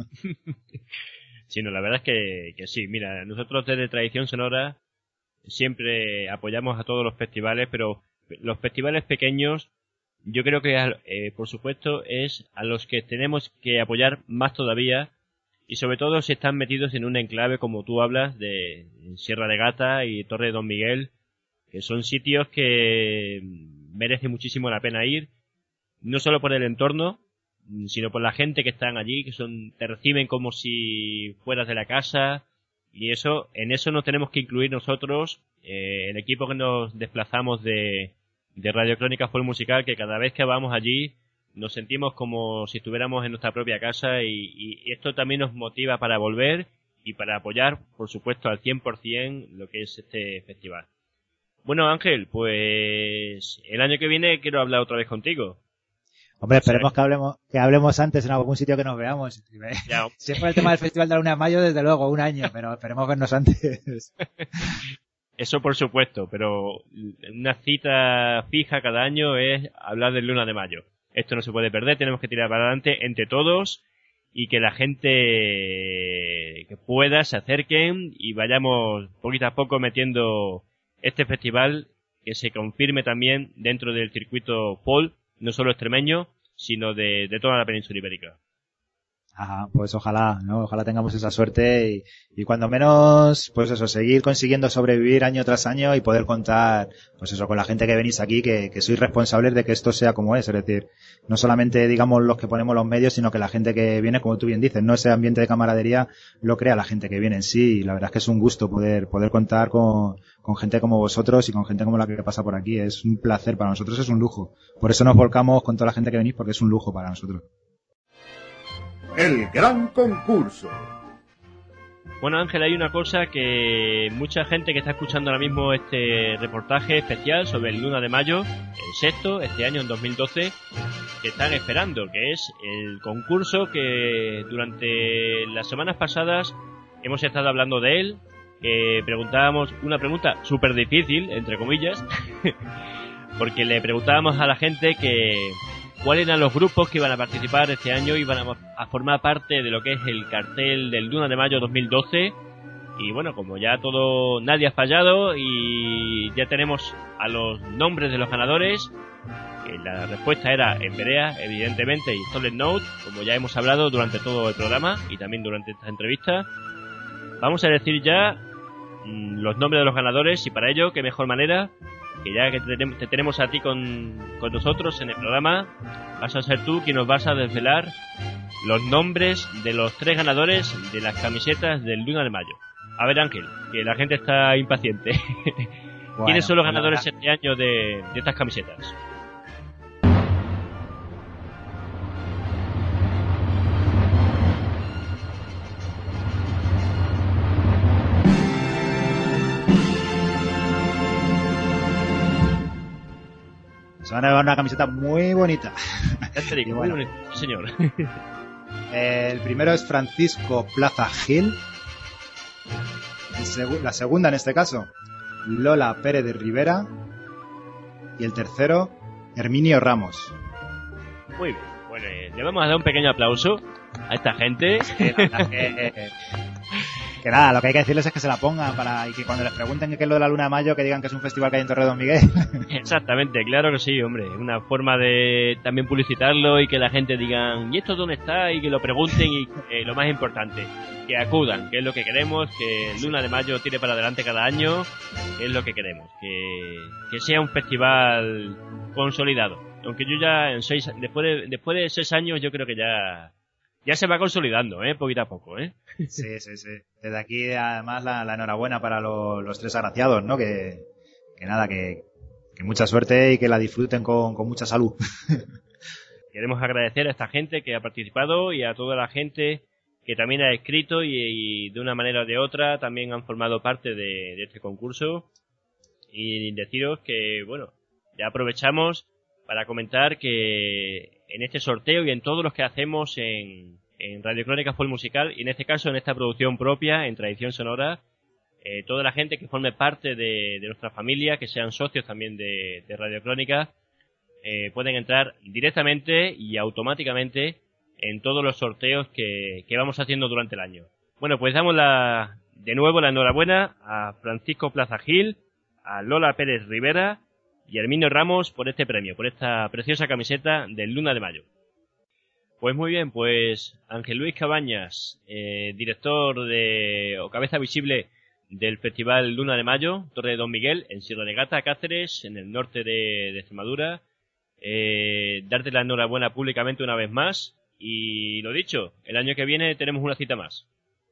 Sí, no, la verdad es que, que sí. Mira, nosotros desde Tradición Sonora siempre apoyamos a todos los festivales, pero los festivales pequeños, yo creo que, eh, por supuesto, es a los que tenemos que apoyar más todavía. Y sobre todo si están metidos en un enclave, como tú hablas, de Sierra de Gata y Torre de Don Miguel, que son sitios que merece muchísimo la pena ir, no solo por el entorno, sino por la gente que están allí, que son te reciben como si fueras de la casa, y eso en eso nos tenemos que incluir nosotros, eh, el equipo que nos desplazamos de, de Radio Crónica Folk Musical, que cada vez que vamos allí nos sentimos como si estuviéramos en nuestra propia casa y, y esto también nos motiva para volver y para apoyar, por supuesto, al cien por ciento lo que es este festival. Bueno, Ángel, pues el año que viene quiero hablar otra vez contigo. Hombre, esperemos que hablemos que hablemos antes en algún sitio que nos veamos. Ya. Siempre el tema del Festival de la Luna de Mayo, desde luego, un año, pero esperemos vernos antes. Eso por supuesto, pero una cita fija cada año es hablar del Luna de Mayo. Esto no se puede perder, tenemos que tirar para adelante entre todos y que la gente que pueda se acerquen y vayamos poquito a poco metiendo este festival que se confirme también dentro del circuito folk, no solo extremeño, sino de, de toda la península ibérica. Ajá, pues ojalá, ¿no? Ojalá tengamos esa suerte y, y cuando menos, pues eso, seguir consiguiendo sobrevivir año tras año y poder contar, pues eso, con la gente que venís aquí, que, que sois responsables de que esto sea como es, es decir, no solamente, digamos, los que ponemos los medios, sino que la gente que viene, como tú bien dices, no ese ambiente de camaradería lo crea la gente que viene en sí, y la verdad es que es un gusto poder, poder contar con, con gente como vosotros y con gente como la que pasa por aquí, es un placer para nosotros, es un lujo, por eso nos volcamos con toda la gente que venís, porque es un lujo para nosotros. El gran concurso. Bueno, Ángel, hay una cosa que mucha gente que está escuchando ahora mismo este reportaje especial sobre el Luna de Mayo, el sexto, este año en dos mil doce, que están esperando, que es el concurso que durante las semanas pasadas hemos estado hablando de él, que preguntábamos una pregunta súper difícil, entre comillas, porque le preguntábamos a la gente que cuáles eran los grupos que iban a participar este año y iban a, a formar parte de lo que es el cartel del Luna de Mayo dos mil doce. Y bueno, como ya todo, nadie ha fallado y ya tenemos a los nombres de los ganadores, que la respuesta era Emberea, evidentemente, y Solid Note, como ya hemos hablado durante todo el programa y también durante esta entrevista. Vamos a decir ya mmm, los nombres de los ganadores, y para ello, qué mejor manera que ya que te, te tenemos a ti con, con nosotros en el programa, vas a ser tú quien nos vas a desvelar los nombres de los tres ganadores de las camisetas del Luna de Mayo. A ver, Ángel, que la gente está impaciente. Bueno, ¿Quiénes son los bueno, ganadores ahora... este año de, de estas camisetas? Se van a llevar una camiseta muy bonita. Ya te digo, bueno, muy bonito, sí, señor. El primero es Francisco Plaza Gil. El seg- la segunda, en este caso, Lola Pérez de Rivera. Y el tercero, Herminio Ramos. Muy bien. Bueno, eh, le vamos a dar un pequeño aplauso a esta gente. Sí, la verdad que, eh, que nada, lo que hay que decirles es que se la pongan para y que cuando les pregunten qué es lo de la Luna de Mayo, que digan que es un festival que hay en Torre Don Miguel. Exactamente, claro que sí, hombre. Una forma de también publicitarlo y que la gente diga, ¿y esto dónde está? Y que lo pregunten y eh, lo más importante, que acudan, que es lo que queremos, que Luna de Mayo tire para adelante cada año, que es lo que queremos, que, que sea un festival consolidado. Aunque yo ya en seis, después de, después de seis años yo creo que ya ya se va consolidando, eh, poquito a poco, eh. Sí, sí, sí. Desde aquí además la, la enhorabuena para lo, los tres agraciados, ¿no? Que, que nada, que, que mucha suerte y que la disfruten con, con mucha salud. Queremos agradecer a esta gente que ha participado y a toda la gente que también ha escrito y, y de una manera o de otra también han formado parte de, de este concurso. Y deciros que, bueno, ya aprovechamos para comentar que en este sorteo y en todos los que hacemos en, en Radio Crónica Folk Musical, y en este caso en esta producción propia, en Tradición Sonora, eh, toda la gente que forme parte de, de nuestra familia, que sean socios también de, de Radio Crónica, eh, pueden entrar directamente y automáticamente en todos los sorteos que, que vamos haciendo durante el año. Bueno, pues damos la, de nuevo la enhorabuena a Francisco Plaza Gil, a Lola Pérez Rivera y Herminio Ramos por este premio, por esta preciosa camiseta del Luna de Mayo. Pues muy bien, pues Ángel Luis Cabañas, eh, director de o cabeza visible del Festival Luna de Mayo, Torre de Don Miguel, en Sierra de Gata, Cáceres, en el norte de, de Extremadura, eh, darte la enhorabuena públicamente una vez más y lo dicho, el año que viene tenemos una cita más.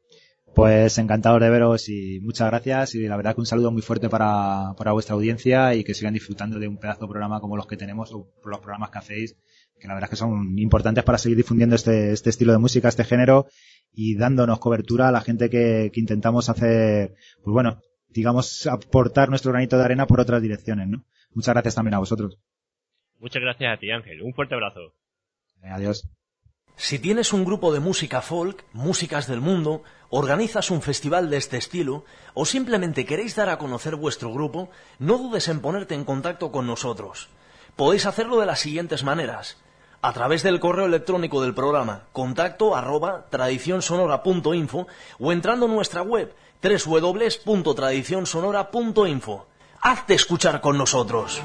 Pues encantado de veros y muchas gracias y la verdad que un saludo muy fuerte para, para vuestra audiencia y que sigan disfrutando de un pedazo de programa como los que tenemos o los programas que hacéis, que la verdad es que son importantes para seguir difundiendo este, este estilo de música, este género y dándonos cobertura a la gente que, que intentamos hacer, pues bueno, digamos aportar nuestro granito de arena por otras direcciones, ¿no? Muchas gracias también a vosotros. Muchas gracias a ti, Ángel. Un fuerte abrazo. Eh, adiós. Si tienes un grupo de música folk, músicas del mundo, organizas un festival de este estilo o simplemente queréis dar a conocer vuestro grupo, no dudes en ponerte en contacto con nosotros. Podéis hacerlo de las siguientes maneras: a través del correo electrónico del programa contacto arroba tradicionsonora punto info o entrando en nuestra web doble u doble u doble u punto tradicionsonora punto info. Hazte escuchar con nosotros.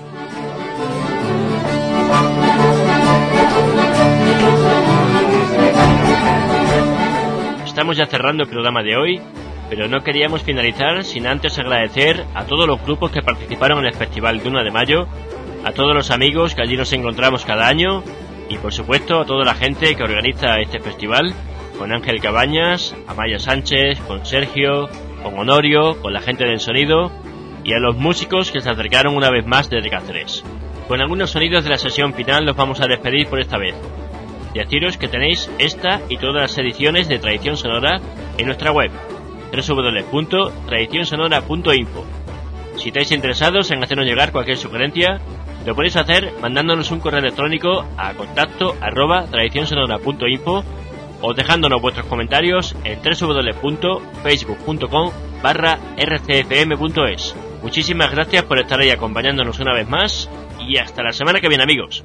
Estamos ya cerrando el programa de hoy, pero no queríamos finalizar sin antes agradecer a todos los grupos que participaron en el Festival Luna de Mayo, a todos los amigos que allí nos encontramos cada año y por supuesto a toda la gente que organiza este festival, con Ángel Cabañas, Amaya Sánchez, con Sergio, con Honorio, con la gente del sonido y a los músicos que se acercaron una vez más desde Cáceres. Con algunos sonidos de la sesión final nos vamos a despedir por esta vez. Deciros que tenéis esta y todas las ediciones de Tradición Sonora en nuestra web doble u doble u doble u punto tradición sonora punto info. Si estáis interesados en hacernos llegar cualquier sugerencia, lo podéis hacer mandándonos un correo electrónico a contacto arroba tradicionsonora punto info o dejándonos vuestros comentarios en doble u doble u doble u punto facebook punto com barra r c f m punto es. Muchísimas gracias por estar ahí acompañándonos una vez más y hasta la semana que viene, amigos.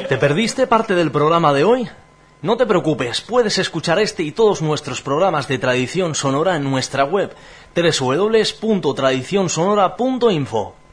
¿Te perdiste parte del programa de hoy? No te preocupes, puedes escuchar este y todos nuestros programas de Tradición Sonora en nuestra web doble u doble u doble u punto tradición sonora punto info.